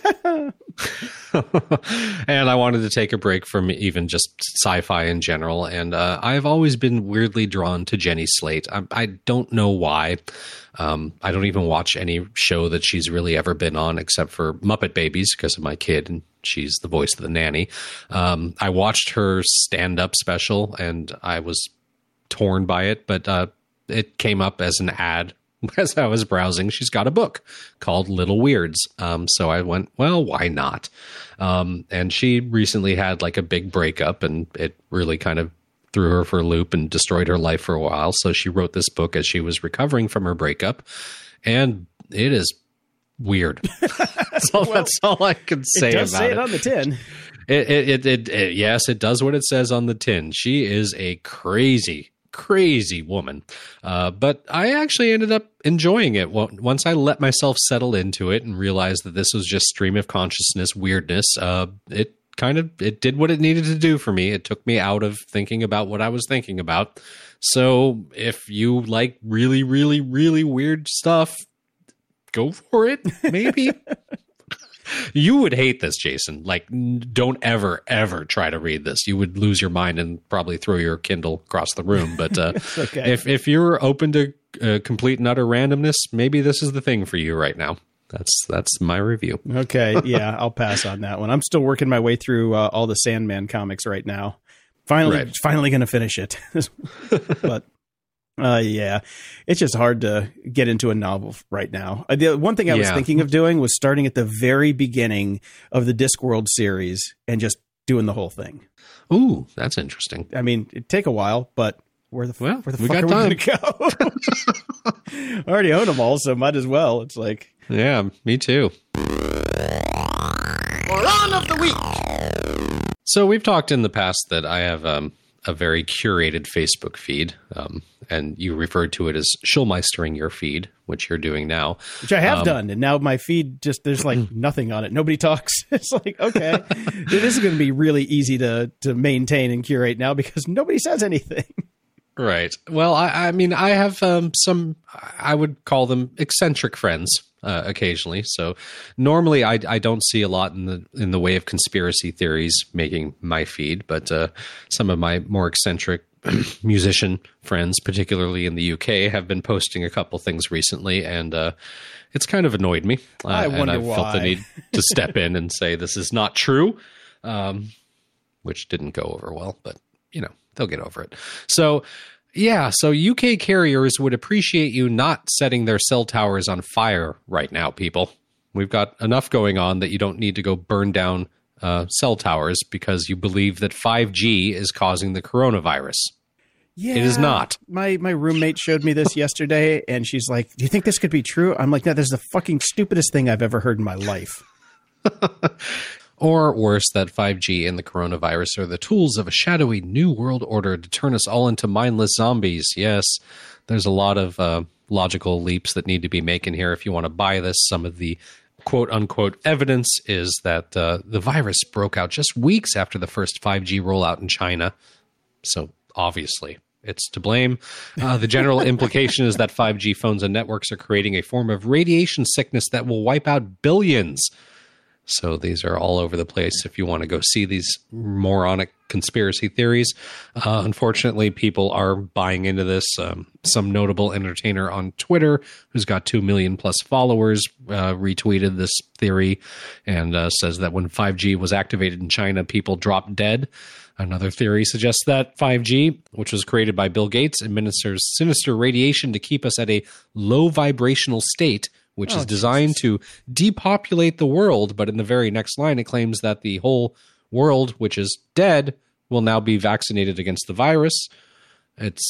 And I wanted to take a break from even just sci-fi in general. And I've always been weirdly drawn to Jenny Slate. I don't know why. I don't even watch any show that she's really ever been on except for Muppet Babies because of my kid, and she's the voice of the nanny. I watched her stand-up special, and I was torn by it, but it came up as an ad as I was browsing. She's got a book called Little Weirds. So I went, well, why not? And she recently had like a big breakup, and it really kind of threw her for a loop and destroyed her life for a while. So she wrote this book as she was recovering from her breakup, and it is weird. That's all I can say about it. It does say it on the tin. Yes, it does what it says on the tin. She is a crazy woman. But I actually ended up enjoying it. Once I let myself settle into it and realized that this was just stream of consciousness weirdness, it did what it needed to do for me. It took me out of thinking about what I was thinking about. So if you like really, really, really weird stuff, go for it. Maybe. You would hate this, Jason. Like, don't ever try to read this. You would lose your mind and probably throw your Kindle across the room. But okay. If you're open to complete and utter randomness, maybe this is the thing for you right now. That's my review. Okay, yeah, I'll pass on that one. I'm still working my way through all the Sandman comics right now. Finally going to finish it. But yeah, it's just hard to get into a novel right now. The one thing I was thinking of doing was starting at the very beginning of the Discworld series and just doing the whole thing. Ooh, that's interesting. I mean, it'd take a while, but where the fuck are we going to go? I already own them all, so might as well. It's like... Yeah, me too. Moron of the week. So we've talked in the past that I have a very curated Facebook feed, and you referred to it as Schulmeistering your feed, which you're doing now. Which I have done, and now my feed there's like nothing on it. Nobody talks. It's like, okay, this is going to be really easy to maintain and curate now because nobody says anything. Right. Well, I mean, I have some, I would call them eccentric friends occasionally. So normally I don't see a lot in the way of conspiracy theories making my feed, but some of my more eccentric musician friends, particularly in the UK, have been posting a couple things recently, and it's kind of annoyed me. I wonder why. Felt the need to step in and say this is not true, which didn't go over well, but you know, they'll get over it. So, yeah, so UK carriers would appreciate you not setting their cell towers on fire right now, people. We've got enough going on that you don't need to go burn down cell towers because you believe that 5G is causing the coronavirus. Yeah, it is not. My roommate showed me this yesterday, and she's like, do you think this could be true? I'm like, no, this is the fucking stupidest thing I've ever heard in my life. Or worse, that 5G and the coronavirus are the tools of a shadowy new world order to turn us all into mindless zombies. Yes, there's a lot of logical leaps that need to be making here if you want to buy this. Some of the quote-unquote evidence is that the virus broke out just weeks after the first 5G rollout in China. So obviously, it's to blame. The general implication is that 5G phones and networks are creating a form of radiation sickness that will wipe out billions. So these are all over the place if you want to go see these moronic conspiracy theories. Unfortunately, people are buying into this. Some notable entertainer on Twitter who's got 2 million plus followers retweeted this theory and says that when 5G was activated in China, people dropped dead. Another theory suggests that 5G, which was created by Bill Gates, administers sinister radiation to keep us at a low vibrational state, which is designed to depopulate the world. But in the very next line, it claims that the whole world, which is dead, will now be vaccinated against the virus. It's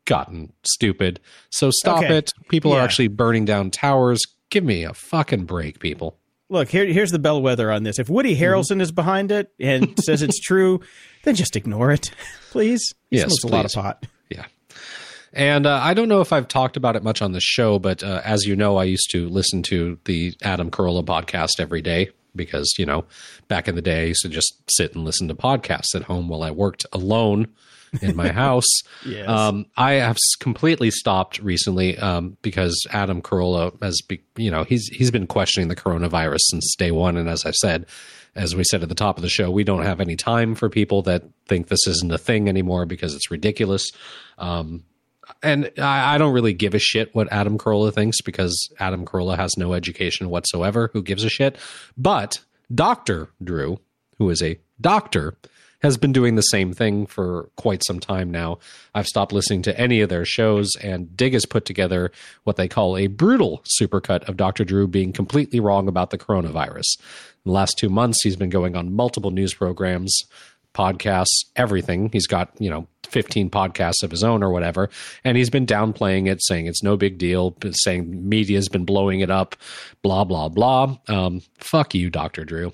gotten stupid. So stop Okay. it. People are Yeah. actually burning down towers. Give me a fucking break, people. Look, here's the bellwether on this. If Woody Harrelson is behind it and says it's true, then just ignore it, please. He Yes, smokes a lot of please. pot. Yeah. And I don't know if I've talked about it much on the show, but as you know, I used to listen to the Adam Carolla podcast every day because, you know, back in the day, I used to just sit and listen to podcasts at home while I worked alone in my house. Yes. I have completely stopped recently because Adam Carolla he's been questioning the coronavirus since day one. And as we said at the top of the show, we don't have any time for people that think this isn't a thing anymore because it's ridiculous. And I don't really give a shit what Adam Carolla thinks because Adam Carolla has no education whatsoever. Who gives a shit? But Dr. Drew, who is a doctor, has been doing the same thing for quite some time now. I've stopped listening to any of their shows, and Dig has put together what they call a brutal supercut of Dr. Drew being completely wrong about the coronavirus. In the last 2 months, he's been going on multiple news programs, podcasts, everything. He's got, 15 podcasts of his own or whatever. And he's been downplaying it, saying it's no big deal, saying media's been blowing it up, blah, blah, blah. Fuck you, Dr. Drew.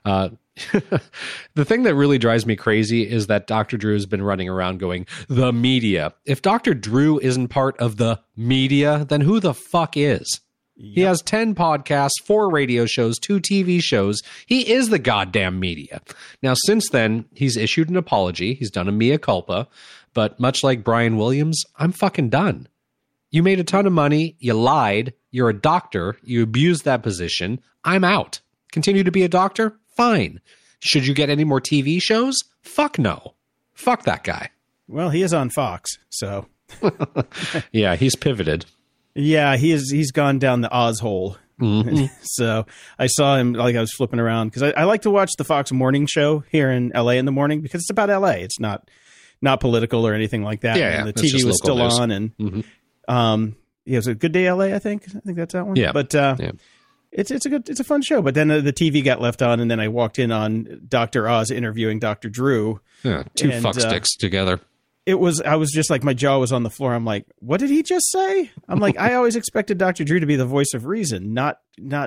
The thing that really drives me crazy is that Dr. Drew has been running around going, the media. If Dr. Drew isn't part of the media, then who the fuck is? Yep. He has 10 podcasts, 4 radio shows, 2 TV shows. He is the goddamn media. Now, since then, he's issued an apology. He's done a mea culpa. But much like Brian Williams, I'm fucking done. You made a ton of money. You lied. You're a doctor. You abused that position. I'm out. Continue to be a doctor? Fine. Should you get any more TV shows? Fuck no. Fuck that guy. Well, he is on Fox, so. Yeah, he's pivoted. Yeah, he's gone down the Oz hole. Mm-hmm. So I saw him, I was flipping around because I like to watch the Fox morning show here in LA in the morning because it's about LA. It's not political or anything like that. Yeah, and the TV was still news. on, and it was a Good Day LA. I think that's that one. Yeah, but it's a fun show. But then the TV got left on, and then I walked in on Dr. Oz interviewing Dr. Drew. Yeah, two fucksticks together. I was just like, my jaw was on the floor. I'm like, what did he just say? I'm like, I always expected Dr. Drew to be the voice of reason, not.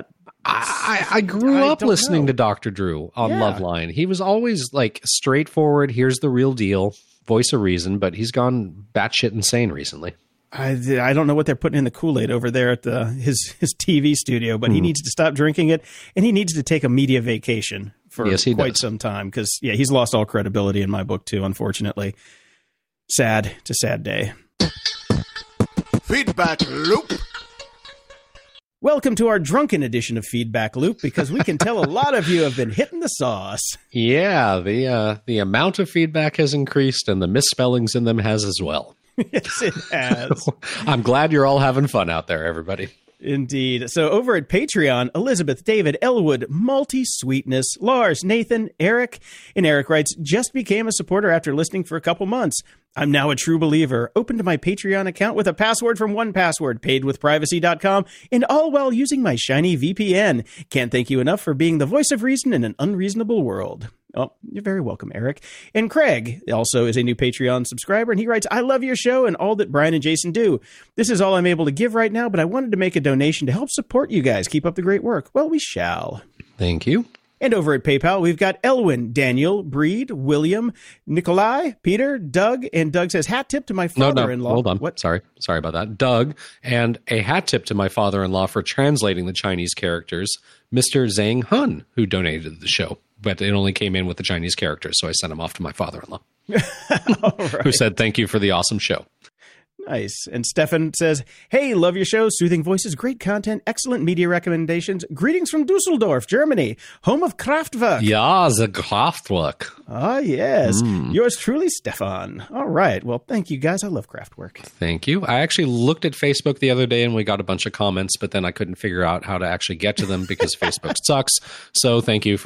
I grew up listening to Dr. Drew on Loveline. He was always like straightforward. Here's the real deal, voice of reason. But he's gone batshit insane recently. I don't know what they're putting in the Kool-Aid over there at his TV studio, but he needs to stop drinking it, and he needs to take a media vacation for quite some time because he's lost all credibility in my book too. Unfortunately. Sad. It's a sad day. Feedback Loop. Welcome to our drunken edition of Feedback Loop, because we can tell a lot of you have been hitting the sauce. Yeah, the amount of feedback has increased, and the misspellings in them has as well. Yes, it has. So, I'm glad you're all having fun out there, everybody. Indeed. So over at Patreon, Elizabeth, David, Elwood, Malty, Sweetness, Lars, Nathan, Eric, and Eric writes, just became a supporter after listening for a couple months. I'm now a true believer. Opened my Patreon account with a password from 1Password, paidwithprivacy.com, and all while using my shiny VPN. Can't thank you enough for being the voice of reason in an unreasonable world. Oh, you're very welcome, Eric. And Craig also is a new Patreon subscriber, and he writes, I love your show and all that Brian and Jason do. This is all I'm able to give right now, but I wanted to make a donation to help support you guys. Keep up the great work. Well, we shall. Thank you. And over at PayPal, we've got Elwin, Daniel, Breed, William, Nikolai, Peter, Doug, and Doug says, hat tip to my father-in-law. No, hold on. What? Sorry about that. Doug, and a hat tip to my father-in-law for translating the Chinese characters, Mr. Zhang Hun, who donated the show. But it only came in with the Chinese characters, so I sent him off to my father-in-law, right. who said, thank you for the awesome show. Nice. And Stefan says, hey, love your show, soothing voices, great content, excellent media recommendations. Greetings from Dusseldorf, Germany, home of Kraftwerk. Ja, the Kraftwerk. Ah, yes. Yours truly, Stefan. All right. Well, thank you, guys. I love Kraftwerk. Thank you. I actually looked at Facebook the other day and we got a bunch of comments, but then I couldn't figure out how to actually get to them because Facebook sucks. So thank you for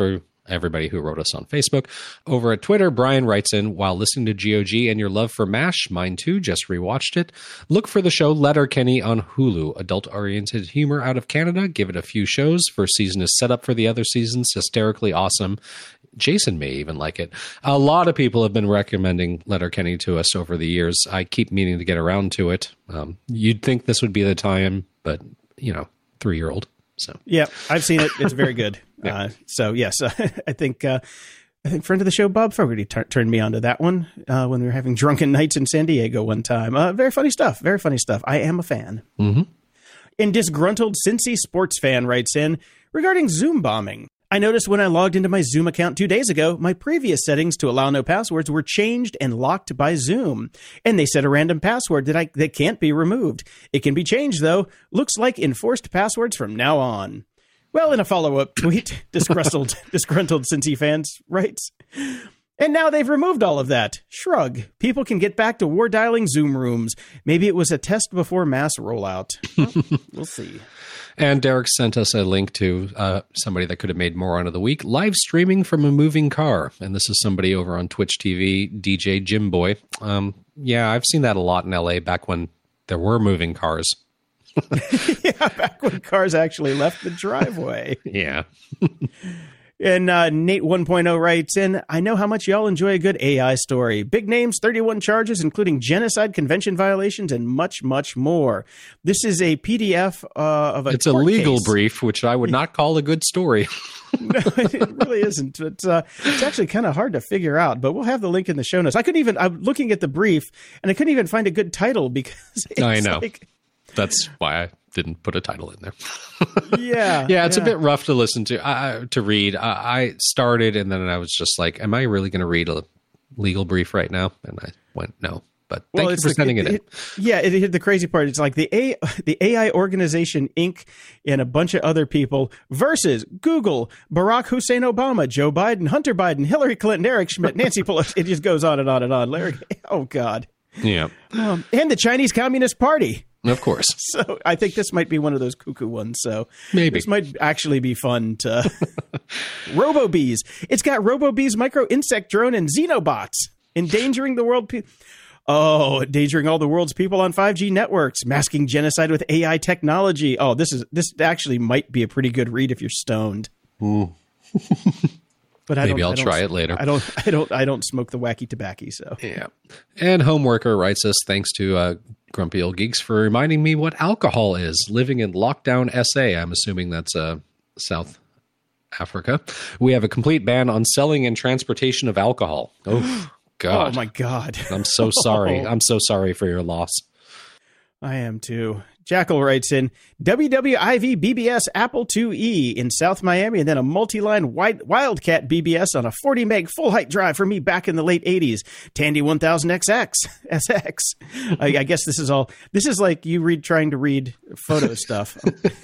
everybody who wrote us on Facebook. Over at Twitter, Brian writes in, while listening to GOG and your love for MASH, mine too, just rewatched it. Look for the show Letterkenny on Hulu. Adult-oriented humor out of Canada. Give it a few shows. First season is set up for the other seasons. Hysterically awesome. Jason may even like it. A lot of people have been recommending Letterkenny to us over the years. I keep meaning to get around to it. You'd think this would be the time, but, 3-year-old. So yeah, I've seen it. It's very good. Yeah. So yes, I think friend of the show Bob Fogarty turned me onto that one when we were having drunken nights in San Diego one time. Very funny stuff. Very funny stuff. I am a fan. Mm-hmm. And disgruntled Cincy sports fan writes in regarding Zoom bombing. I noticed when I logged into my Zoom account 2 days ago, my previous settings to allow no passwords were changed and locked by Zoom. And they set a random password that can't be removed. It can be changed, though. Looks like enforced passwords from now on. Well, in a follow-up tweet, disgruntled Cincy fans writes, and now they've removed all of that. Shrug. People can get back to war dialing Zoom rooms. Maybe it was a test before mass rollout. Well, we'll see. And Derek sent us a link to somebody that could have made moron of the week, live streaming from a moving car. And this is somebody over on Twitch TV, DJ Jimboy. Yeah, I've seen that a lot in LA back when there were moving cars. Yeah, back when cars actually left the driveway. Yeah. And Nate 1.0 writes in, I know how much y'all enjoy a good AI story. Big names, 31 charges, including genocide, convention violations, and much, much more. This is a PDF of a It's a legal brief, which I would not call a good story. No, it really isn't. It's actually kind of hard to figure out, but we'll have the link in the show notes. I'm looking at the brief, and I couldn't even find a good title because I know. That's why I didn't put a title in there. Yeah. Yeah, it's a bit rough to listen to read. I started and then I was just like, am I really going to read a legal brief right now? And I went, no. But thank you for sending it in. Yeah, the crazy part. It's like the AI Organization, Inc. and a bunch of other people versus Google, Barack Hussein Obama, Joe Biden, Hunter Biden, Hillary Clinton, Eric Schmidt, Nancy Pelosi. It just goes on and on and on. Larry, oh, God. Yeah. And the Chinese Communist Party. Of course. So I think this might be one of those cuckoo ones. So maybe this might actually be fun to RoboBees. It's got RoboBees micro insect drone and xenobots endangering the world. Endangering all the world's people on 5G networks, masking genocide with AI technology. Oh, this actually might be a pretty good read if you're stoned. Ooh. But maybe I'll try it later. I don't smoke the wacky tobacco. So yeah. And Homeworker writes us, thanks to Grumpy Old Geeks for reminding me what alcohol is. Living in lockdown SA, I'm assuming that's South Africa. We have a complete ban on selling and transportation of alcohol. Oh God! Oh my God! I'm so sorry. I'm so sorry for your loss. I am too. Jackal writes in, WWIV BBS Apple IIe in South Miami, and then a multi-line Wildcat BBS on a 40 meg full height drive for me back in the late 80s. Tandy 1000XX SX. I guess this is like you trying to read photo stuff.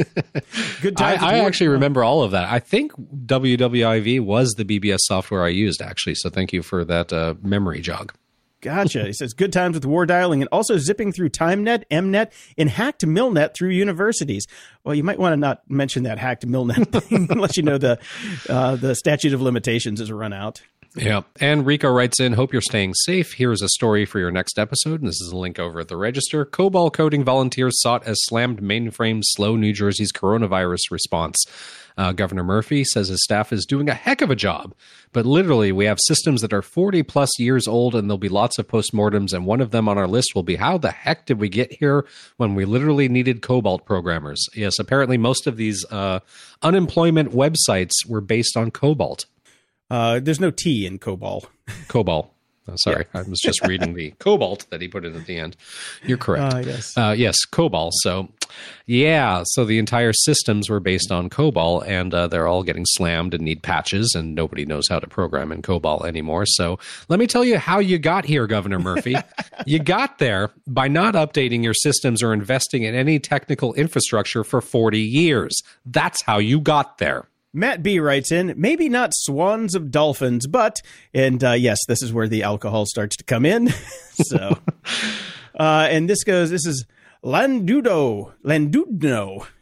Good times. I actually remember all of that. I think WWIV was the BBS software I used, actually. So thank you for that memory jog. Gotcha. He says, good times with war dialing and also zipping through TimeNet, Mnet, and hacked Milnet through universities. Well, you might want to not mention that hacked Milnet thing unless you know the statute of limitations is run out. Yeah. And Rico writes in, hope you're staying safe. Here's a story for your next episode. And this is a link over at the Register. COBOL coding volunteers sought as slammed mainframe slow New Jersey's coronavirus response. Governor Murphy says his staff is doing a heck of a job. But literally, we have systems that are 40 plus years old, and there'll be lots of postmortems. And one of them on our list will be, how the heck did we get here when we literally needed COBOL programmers? Yes, apparently most of these unemployment websites were based on COBOL. There's no T in COBOL. COBOL. Oh, sorry, yeah. I was just reading the cobalt that he put in at the end. You're correct. Yes. Yes, COBOL. So, yeah, so the entire systems were based on COBOL, and they're all getting slammed and need patches, and nobody knows how to program in COBOL anymore. So let me tell you how you got here, Governor Murphy. You got there by not updating your systems or investing in any technical infrastructure for 40 years. That's how you got there. Matt B writes in, maybe not swans of dolphins, but, and yes, this is where the alcohol starts to come in. So, and this is Landudno.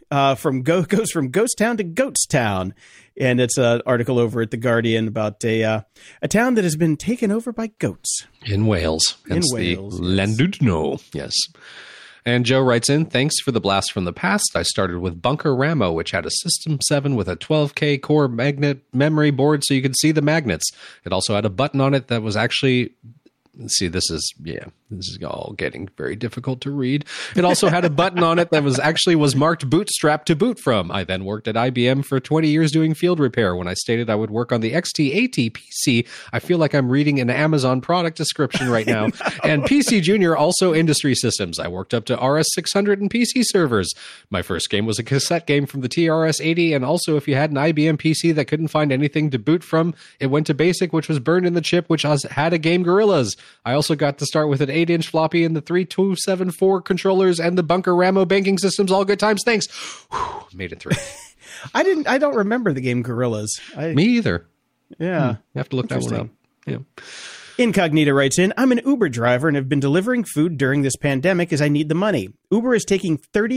goes from ghost town to goats town. And it's an article over at The Guardian about a town that has been taken over by goats. In Wales. In Wales. The Llandudno, yes. And Joe writes in, thanks for the blast from the past. I started with Bunker Ramo, which had a System 7 with a 12K core magnet memory board so you could see the magnets. It also had a button on it that was actually... See, this is all getting very difficult to read. It also had a button on it that was marked bootstrap to boot from. I then worked at IBM for 20 years doing field repair. When I stated I would work on the XT80 PC, I feel like I'm reading an Amazon product description right now. And PC Junior, also industry systems. I worked up to RS600 and PC servers. My first game was a cassette game from the TRS-80, and also if you had an IBM PC that couldn't find anything to boot from, it went to BASIC, which was burned in the chip, which had a game Gorillas. I also got to start with an 8-inch floppy and the 3274 controllers and the Bunker Ramo banking systems. All good times. Thanks. Whew, made it through. I don't remember the game Gorillas. Me either. Yeah. You have to look that one up. Yeah. Incognito writes in, I'm an Uber driver and have been delivering food during this pandemic as I need the money. Uber is taking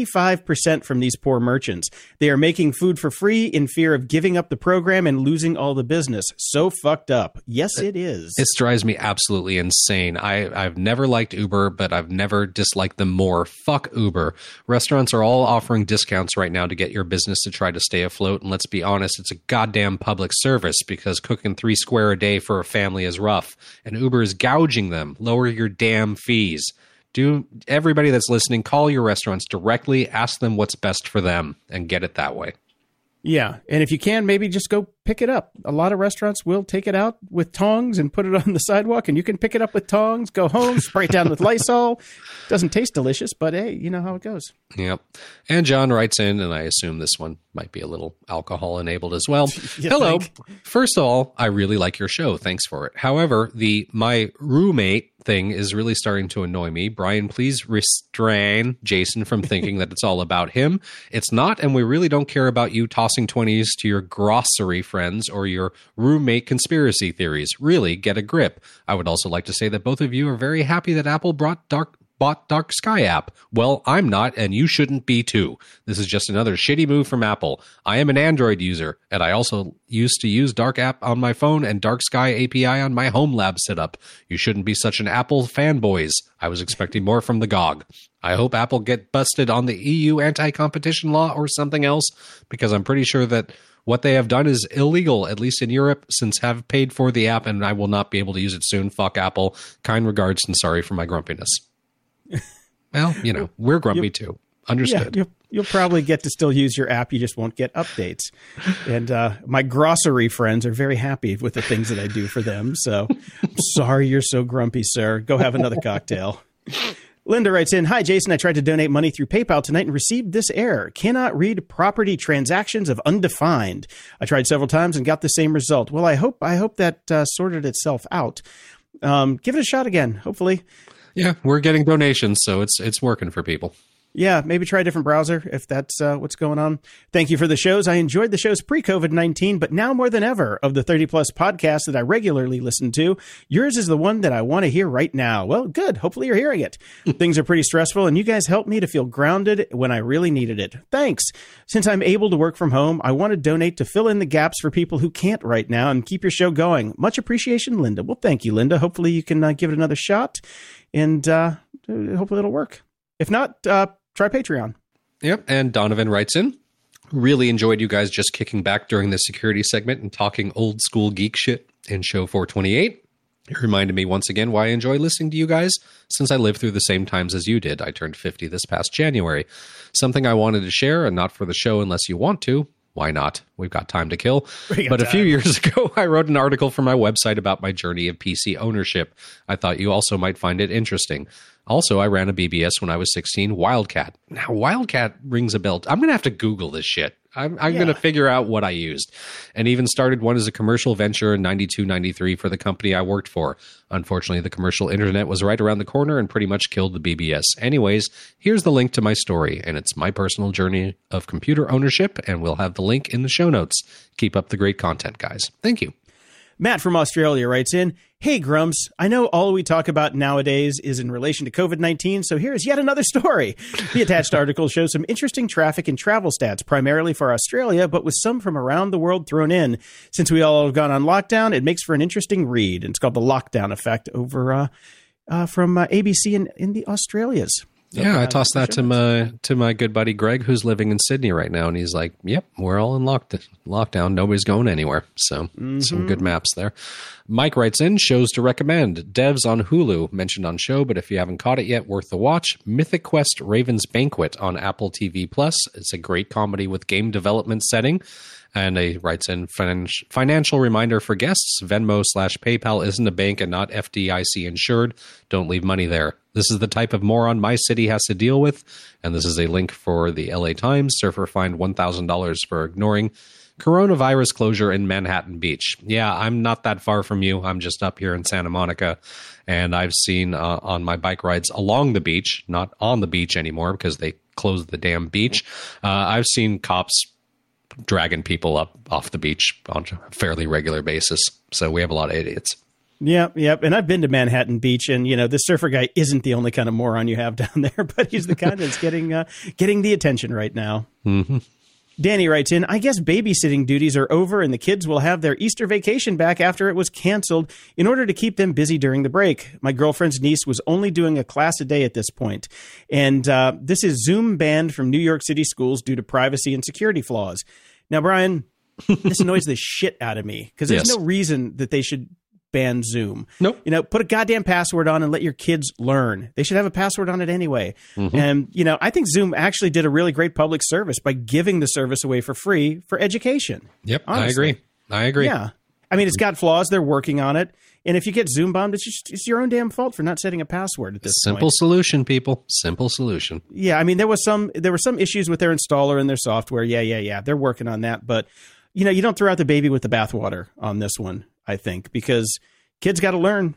35% from these poor merchants. They are making food for free in fear of giving up the program and losing all the business. So fucked up. Yes, it is. It drives me absolutely insane. I've never liked Uber, but I've never disliked them more. Fuck Uber. Restaurants are all offering discounts right now to get your business to try to stay afloat. And let's be honest, it's a goddamn public service because cooking $3 square a day for a family is rough. And Uber is gouging them. Lower your damn fees. Everybody that's listening, call your restaurants directly, ask them what's best for them, and get it that way. Yeah, and if you can, maybe just go pick it up. A lot of restaurants will take it out with tongs and put it on the sidewalk, and you can pick it up with tongs, go home, spray it down with Lysol. Doesn't taste delicious, but hey, you know how it goes. Yep. And John writes in, and I assume this one might be a little alcohol-enabled as well. Hello. First of all, I really like your show. Thanks for it. However, my roommate thing is really starting to annoy me. Brian, please restrain Jason from thinking that it's all about him. It's not, and we really don't care about you tossing 20s to your grocery friends or your roommate conspiracy theories. Really, get a grip. I would also like to say that both of you are very happy that Apple bought Dark Sky app. Well, I'm not, and you shouldn't be too. This is just another shitty move from Apple. I am an Android user, and I also used to use Dark app on my phone and Dark Sky API on my home lab setup. You shouldn't be such an Apple fanboys. I was expecting more from the GOG. I hope Apple get busted on the EU anti-competition law or something else, because I'm pretty sure that what they have done is illegal, at least in Europe, since have paid for the app, and I will not be able to use it soon. Fuck Apple. Kind regards, and sorry for my grumpiness. Well, we're grumpy too. Understood. Yeah, you'll probably get to still use your app. You just won't get updates. And my grocery friends are very happy with the things that I do for them. So sorry you're so grumpy, sir. Go have another cocktail. Linda writes in, Hi, Jason. I tried to donate money through PayPal tonight and received this error. Cannot read property transactions of undefined. I tried several times and got the same result. Well, I hope that sorted itself out. Give it a shot again, hopefully. Yeah, we're getting donations, so it's working for people. Yeah, maybe try a different browser if that's what's going on. Thank you for the shows. I enjoyed the shows pre-COVID-19, but now more than ever, of the 30-plus podcasts that I regularly listen to, yours is the one that I want to hear right now. Well, good. Hopefully you're hearing it. Things are pretty stressful, and you guys helped me to feel grounded when I really needed it. Thanks. Since I'm able to work from home, I want to donate to fill in the gaps for people who can't right now and keep your show going. Much appreciation, Linda. Well, thank you, Linda. Hopefully you can give it another shot, and hopefully it'll work. If not, try Patreon. Yep. And Donovan writes in, really enjoyed you guys just kicking back during the security segment and talking old school geek shit in show 428. It reminded me once again why I enjoy listening to you guys, since I lived through the same times as you did. I turned 50 this past January. Something I wanted to share, and not for the show unless you want to. Why not? We've got time to kill. But a few years ago, I wrote an article for my website about my journey of PC ownership. I thought you also might find it interesting. Also, I ran a BBS when I was 16, Wildcat. Now, Wildcat rings a bell. I'm going to have to Google this shit. I'm going to figure out what I used. And even started one as a commercial venture in 92, 93 for the company I worked for. Unfortunately, the commercial internet was right around the corner and pretty much killed the BBS. Anyways, here's the link to my story, and it's my personal journey of computer ownership, and we'll have the link in the show notes. Keep up the great content, guys. Thank you. Matt from Australia writes in, "Hey, Grumps, I know all we talk about nowadays is in relation to COVID-19, so here is yet another story. The attached article shows some interesting traffic and travel stats, primarily for Australia, but with some from around the world thrown in. Since we all have gone on lockdown, it makes for an interesting read. And it's called The Lockdown Effect over from ABC in the Australias." Yeah, I tossed that to my good buddy Greg, who's living in Sydney right now, and he's like, "Yep, we're all in lockdown. Nobody's going anywhere." So some good maps there. Mike writes in, "Shows to recommend. Devs on Hulu, mentioned on show, but if you haven't caught it yet, worth the watch. Mythic Quest Raven's Banquet on Apple TV Plus. It's a great comedy with game development setting." And he writes in, financial reminder for guests, Venmo/PayPal isn't a bank and not FDIC insured. Don't leave money there. This is the type of moron my city has to deal with. And this is a link for the LA Times. Surfer fined $1,000 for ignoring coronavirus closure in Manhattan Beach. Yeah, I'm not that far from you. I'm just up here in Santa Monica. And I've seen on my bike rides along the beach, not on the beach anymore because they closed the damn beach. I've seen cops dragging people up off the beach on a fairly regular basis. So we have a lot of idiots. Yep. And I've been to Manhattan Beach, and, this surfer guy isn't the only kind of moron you have down there, but he's the kind that's getting the attention right now. Mm-hmm. Danny writes in, "I guess babysitting duties are over and the kids will have their Easter vacation back after it was canceled in order to keep them busy during the break. My girlfriend's niece was only doing a class a day at this point. And this is Zoom banned from New York City schools due to privacy and security flaws." Now, Brian, this annoys the shit out of me because there's no reason that they should ban Zoom. Nope. Put a goddamn password on and let your kids learn. They should have a password on it anyway. Mm-hmm. And, I think Zoom actually did a really great public service by giving the service away for free for education. Yep, honestly. I agree. Yeah. I mean, it's got flaws. They're working on it. And if you get Zoom bombed, it's your own damn fault for not setting a password at this point. Simple solution, people. Simple solution. Yeah, I mean, there were some issues with their installer and their software. Yeah. They're working on that. But, you don't throw out the baby with the bathwater on this one, I think, because kids got to learn.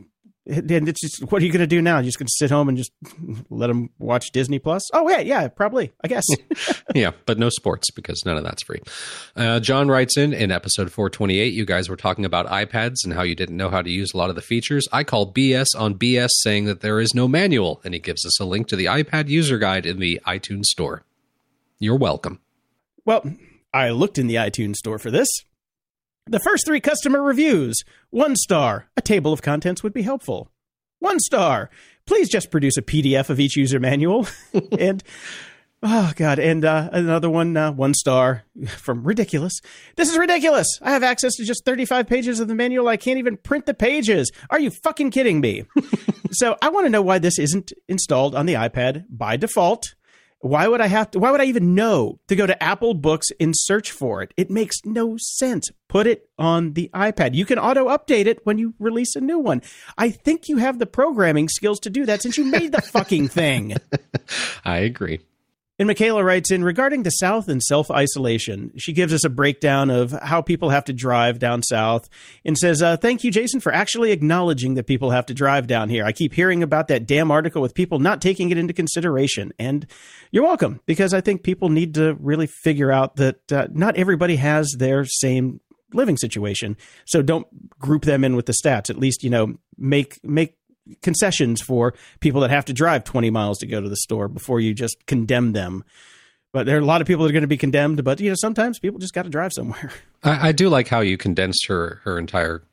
And it's just, what are you going to do now? You're just going to sit home and just let them watch Disney Plus? Oh, yeah, probably, I guess. Yeah, but no sports because none of that's free. John writes in episode 428, you guys were talking about iPads and how you didn't know how to use a lot of the features. I call BS on BS saying that there is no manual, and he gives us a link to the iPad user guide in the iTunes store. You're welcome. Well, I looked in the iTunes store for this. The first 3 customer reviews. 1 star. A table of contents would be helpful. 1 star. Please just produce a PDF of each user manual. And, oh, God. And another one, 1 star from Ridiculous. This is ridiculous. I have access to just 35 pages of the manual. I can't even print the pages. Are you fucking kidding me? So I want to know why this isn't installed on the iPad by default. Why would I even know to go to Apple Books and search for it? It makes no sense. Put it on the iPad. You can auto-update it when you release a new one. I think you have the programming skills to do that since you made the fucking thing. I agree. And Michaela writes in, regarding the South and self-isolation, she gives us a breakdown of how people have to drive down south and says, thank you, Jason, for actually acknowledging that people have to drive down here. I keep hearing about that damn article with people not taking it into consideration. And you're welcome, because I think people need to really figure out that not everybody has their same living situation. So don't group them in with the stats. At least, make concessions for people that have to drive 20 miles to go to the store before you just condemn them. But there are a lot of people that are going to be condemned, but sometimes people just got to drive somewhere. I do like how you condensed her entire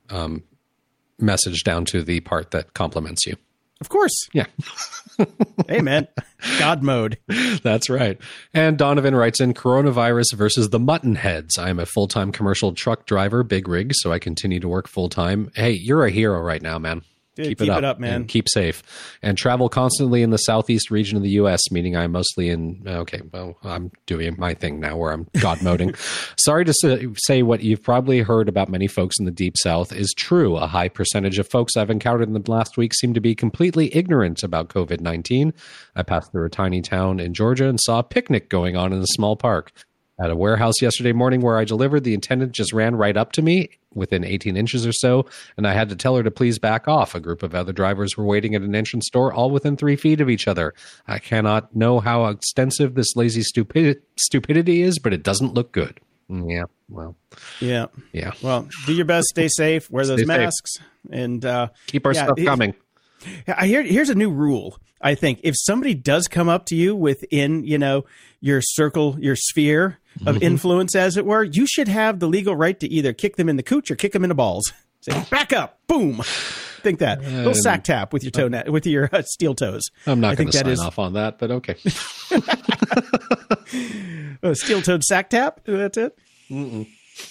message down to the part that compliments you. Of course. Yeah. Hey, man. God mode. That's right. And Donovan writes in, coronavirus versus the mutton heads. I am a full-time commercial truck driver, big rig, so I continue to work full-time. Hey, you're a hero right now, man. Keep it up, man. And keep safe. And travel constantly in the southeast region of the U.S., meaning I'm mostly I'm doing my thing now where I'm God moding. Sorry to say what you've probably heard about many folks in the Deep South is true. A high percentage of folks I've encountered in the last week seem to be completely ignorant about COVID-19. I passed through a tiny town in Georgia and saw a picnic going on in a small park. At a warehouse yesterday morning where I delivered, the attendant just ran right up to me within 18 inches or so, and I had to tell her to please back off. A group of other drivers were waiting at an entrance door, all within 3 feet of each other. I cannot know how extensive this lazy stupidity is, but it doesn't look good. Yeah. Well. Yeah. Yeah. Well, do your best. Stay safe. Wear those masks. And keep our stuff coming. Here's a new rule. I think if somebody does come up to you within, your circle, your sphere of influence, as it were, you should have the legal right to either kick them in the cooch or kick them in the balls. Say, back up. Boom. Think that. A little sack tap with your with your steel toes. I'm not going to sign off on that, but okay. Steel-toed sack tap? That's it? Mm-mm.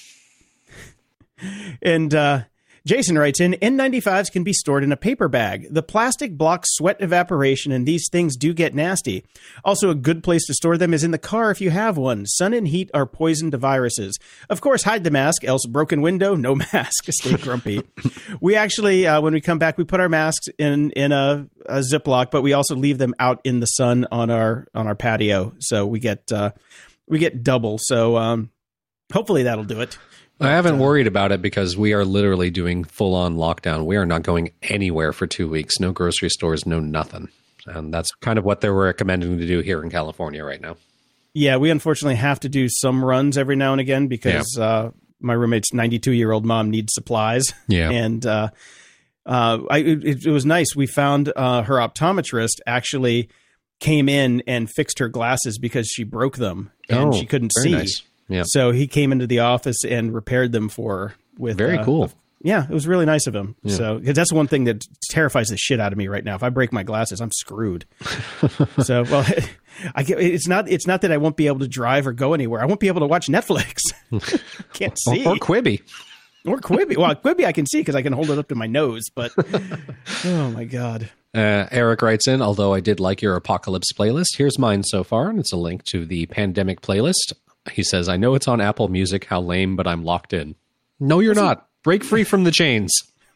And Jason writes in, N95s can be stored in a paper bag. The plastic blocks sweat evaporation, and these things do get nasty. Also, a good place to store them is in the car if you have one. Sun and heat are poison to viruses. Of course, hide the mask, else broken window, no mask. Stay grumpy. We actually, when we come back, we put our masks in a Ziploc, but we also leave them out in the sun on our patio. So we get double. So hopefully that'll do it. I haven't worried about it because we are literally doing full-on lockdown. We are not going anywhere for 2 weeks. No grocery stores, no nothing. And that's kind of what they're recommending to do here in California right now. Yeah, we unfortunately have to do some runs every now and again because my roommate's 92-year-old mom needs supplies. Yeah. And it was nice. We found her optometrist actually came in and fixed her glasses because she broke them and she couldn't see. Nice. Yeah. So he came into the office and repaired them for her. With very cool. Yeah, it was really nice of him. Yeah. So cause that's one thing that terrifies the shit out of me right now. If I break my glasses, I'm screwed. So, well, it's not that I won't be able to drive or go anywhere. I won't be able to watch Netflix. Can't see. Or Quibi. Or Quibi. Well, Quibi I can see because I can hold it up to my nose. But oh my God. Eric writes in, although I did like your apocalypse playlist, here's mine so far, and it's a link to the pandemic playlist. He says, I know it's on Apple Music. How lame, but I'm locked in. No, you're not. Break free from the chains.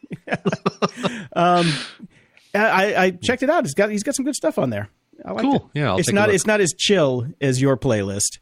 I checked it out. He's got some good stuff on there. I liked it. Yeah, it's not as chill as your playlist,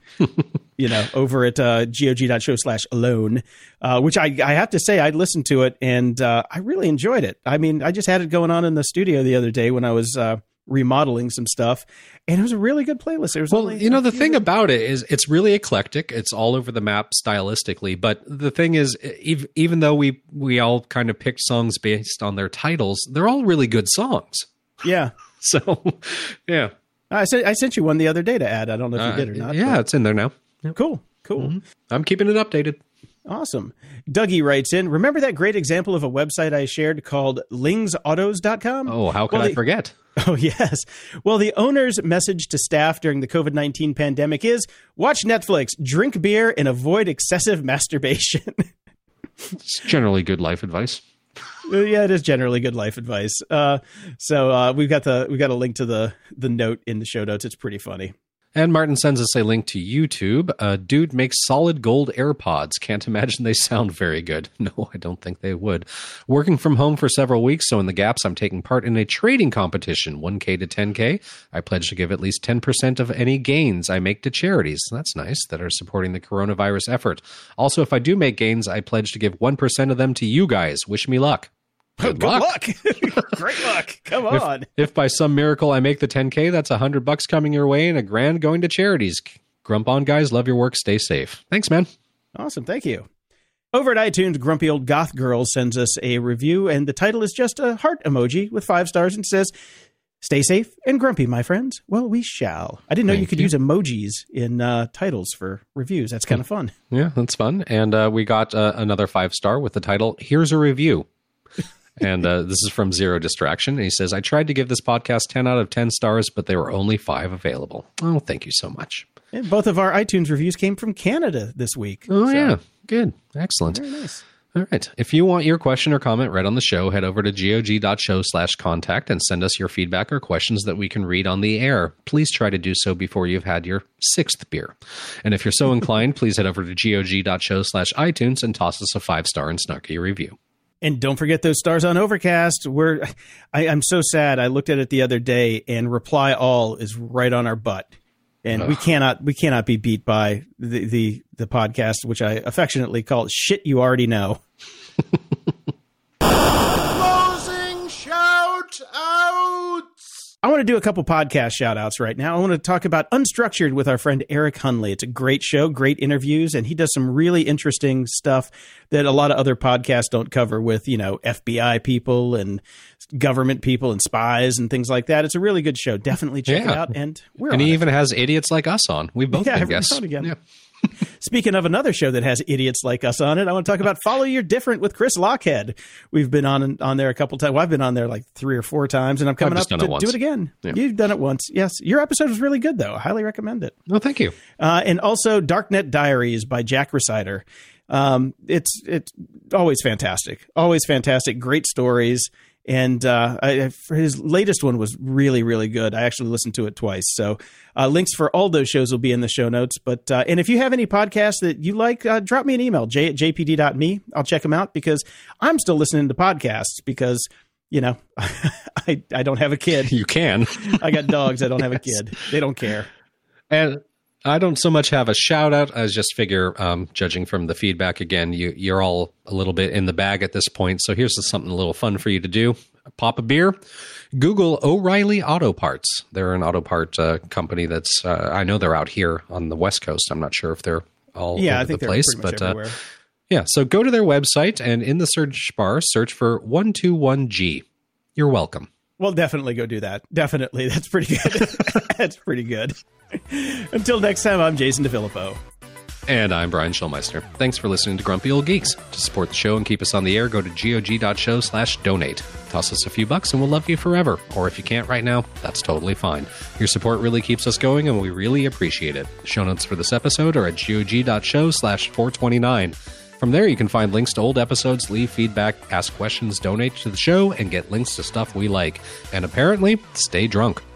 over at gog.show/alone, which I have to say, I listened to it and I really enjoyed it. I mean, I just had it going on in the studio the other day when I was remodeling some stuff, and it was a really good playlist. There was the thing about it is it's really eclectic. It's all over the map stylistically, but the thing is, even though we all kind of picked songs based on their titles, they're all really good songs. Yeah. So, yeah. I sent you one the other day to add. I don't know if you did or not. Yeah, it's in there now. Cool. Mm-hmm. I'm keeping it updated. Awesome. Dougie writes in, remember that great example of a website I shared called lingsautos.com? Oh, how could I forget? Oh, yes. Well, the owner's message to staff during the COVID-19 pandemic is, watch Netflix, drink beer, and avoid excessive masturbation. It's generally good life advice. Yeah, it is generally good life advice. So we've got a link to the note in the show notes. It's pretty funny. And Martin sends us a link to YouTube. Dude makes solid gold AirPods. Can't imagine they sound very good. No, I don't think they would. Working from home for several weeks, so in the gaps, I'm taking part in a trading competition, 1K to 10K. I pledge to give at least 10% of any gains I make to charities. That's nice, that are supporting the coronavirus effort. Also, if I do make gains, I pledge to give 1% of them to you guys. Wish me luck. Good luck. Great luck. Come on. If by some miracle I make the 10K, that's $100 coming your way and $1,000 going to charities. Grump on, guys. Love your work. Stay safe. Thanks, man. Awesome. Thank you. Over at iTunes, Grumpy Old Goth Girl sends us a review, and the title is just a heart emoji with 5 stars and says, stay safe and grumpy, my friends. Well, we shall. I didn't know you could use emojis in titles for reviews. That's kind of fun. Yeah, that's fun. And we got another 5-star with the title, Here's a Review. And this is from Zero Distraction. And he says, I tried to give this podcast 10 out of 10 stars, but there were only 5 available. Oh, thank you so much. And both of our iTunes reviews came from Canada this week. Oh, yeah. Good. Excellent. Very nice. All right. If you want your question or comment read on the show, head over to gog.show/contact and send us your feedback or questions that we can read on the air. Please try to do so before you've had your 6th beer. And if you're so inclined, please head over to gog.show/iTunes and toss us a 5-star and snarky review. And don't forget those stars on Overcast. I'm so sad. I looked at it the other day, and Reply All is right on our butt, and we cannot be beat by the podcast, which I affectionately call Shit You Already Know. Closing shout outs. I want to do a couple podcast shout outs right now. I want to talk about Unstructured with our friend Eric Hunley. It's a great show, great interviews, and he does some really interesting stuff that a lot of other podcasts don't cover with, FBI people and government people and spies and things like that. It's a really good show. Definitely check it out. And he even has idiots like us on. We've both been guests. Yeah. Speaking of another show that has idiots like us on it, I want to talk about Follow Your Different with Chris Lockhead. We've been on there a couple times. Well, I've been on there like 3 or 4 times, and I'm coming up to do it again. Yeah. You've done it once. Yes. Your episode was really good, though. I highly recommend it. Well, thank you. And also Darknet Diaries by Jack Rhysider. It's always fantastic. Always fantastic. Great stories. And his latest one was really, really good. I actually listened to it twice. So links for all those shows will be in the show notes. But and if you have any podcasts that you like, drop me an email, j@jpd.me. I'll check them out because I'm still listening to podcasts because, I don't have a kid. You can. I got dogs. I don't have a kid. They don't care. And I don't so much have a shout out. I just figure, judging from the feedback again, you're all a little bit in the bag at this point. So here's something a little fun for you to do. Pop a beer. Google O'Reilly Auto Parts. They're an auto part company that's, I know they're out here on the West Coast. I'm not sure if they're all over the place, but so go to their website and in the search bar, search for 121G. You're welcome. Well, definitely go do that. Definitely. That's pretty good. That's pretty good. Until next time, I'm Jason DeFilippo. And I'm Brian Schulmeister. Thanks for listening to Grumpy Old Geeks. To support the show and keep us on the air, go to gog.show/donate. Toss us a few bucks and we'll love you forever. Or if you can't right now, that's totally fine. Your support really keeps us going and we really appreciate it. Show notes for this episode are at gog.show/429. From there, you can find links to old episodes, leave feedback, ask questions, donate to the show, and get links to stuff we like. And apparently, stay drunk.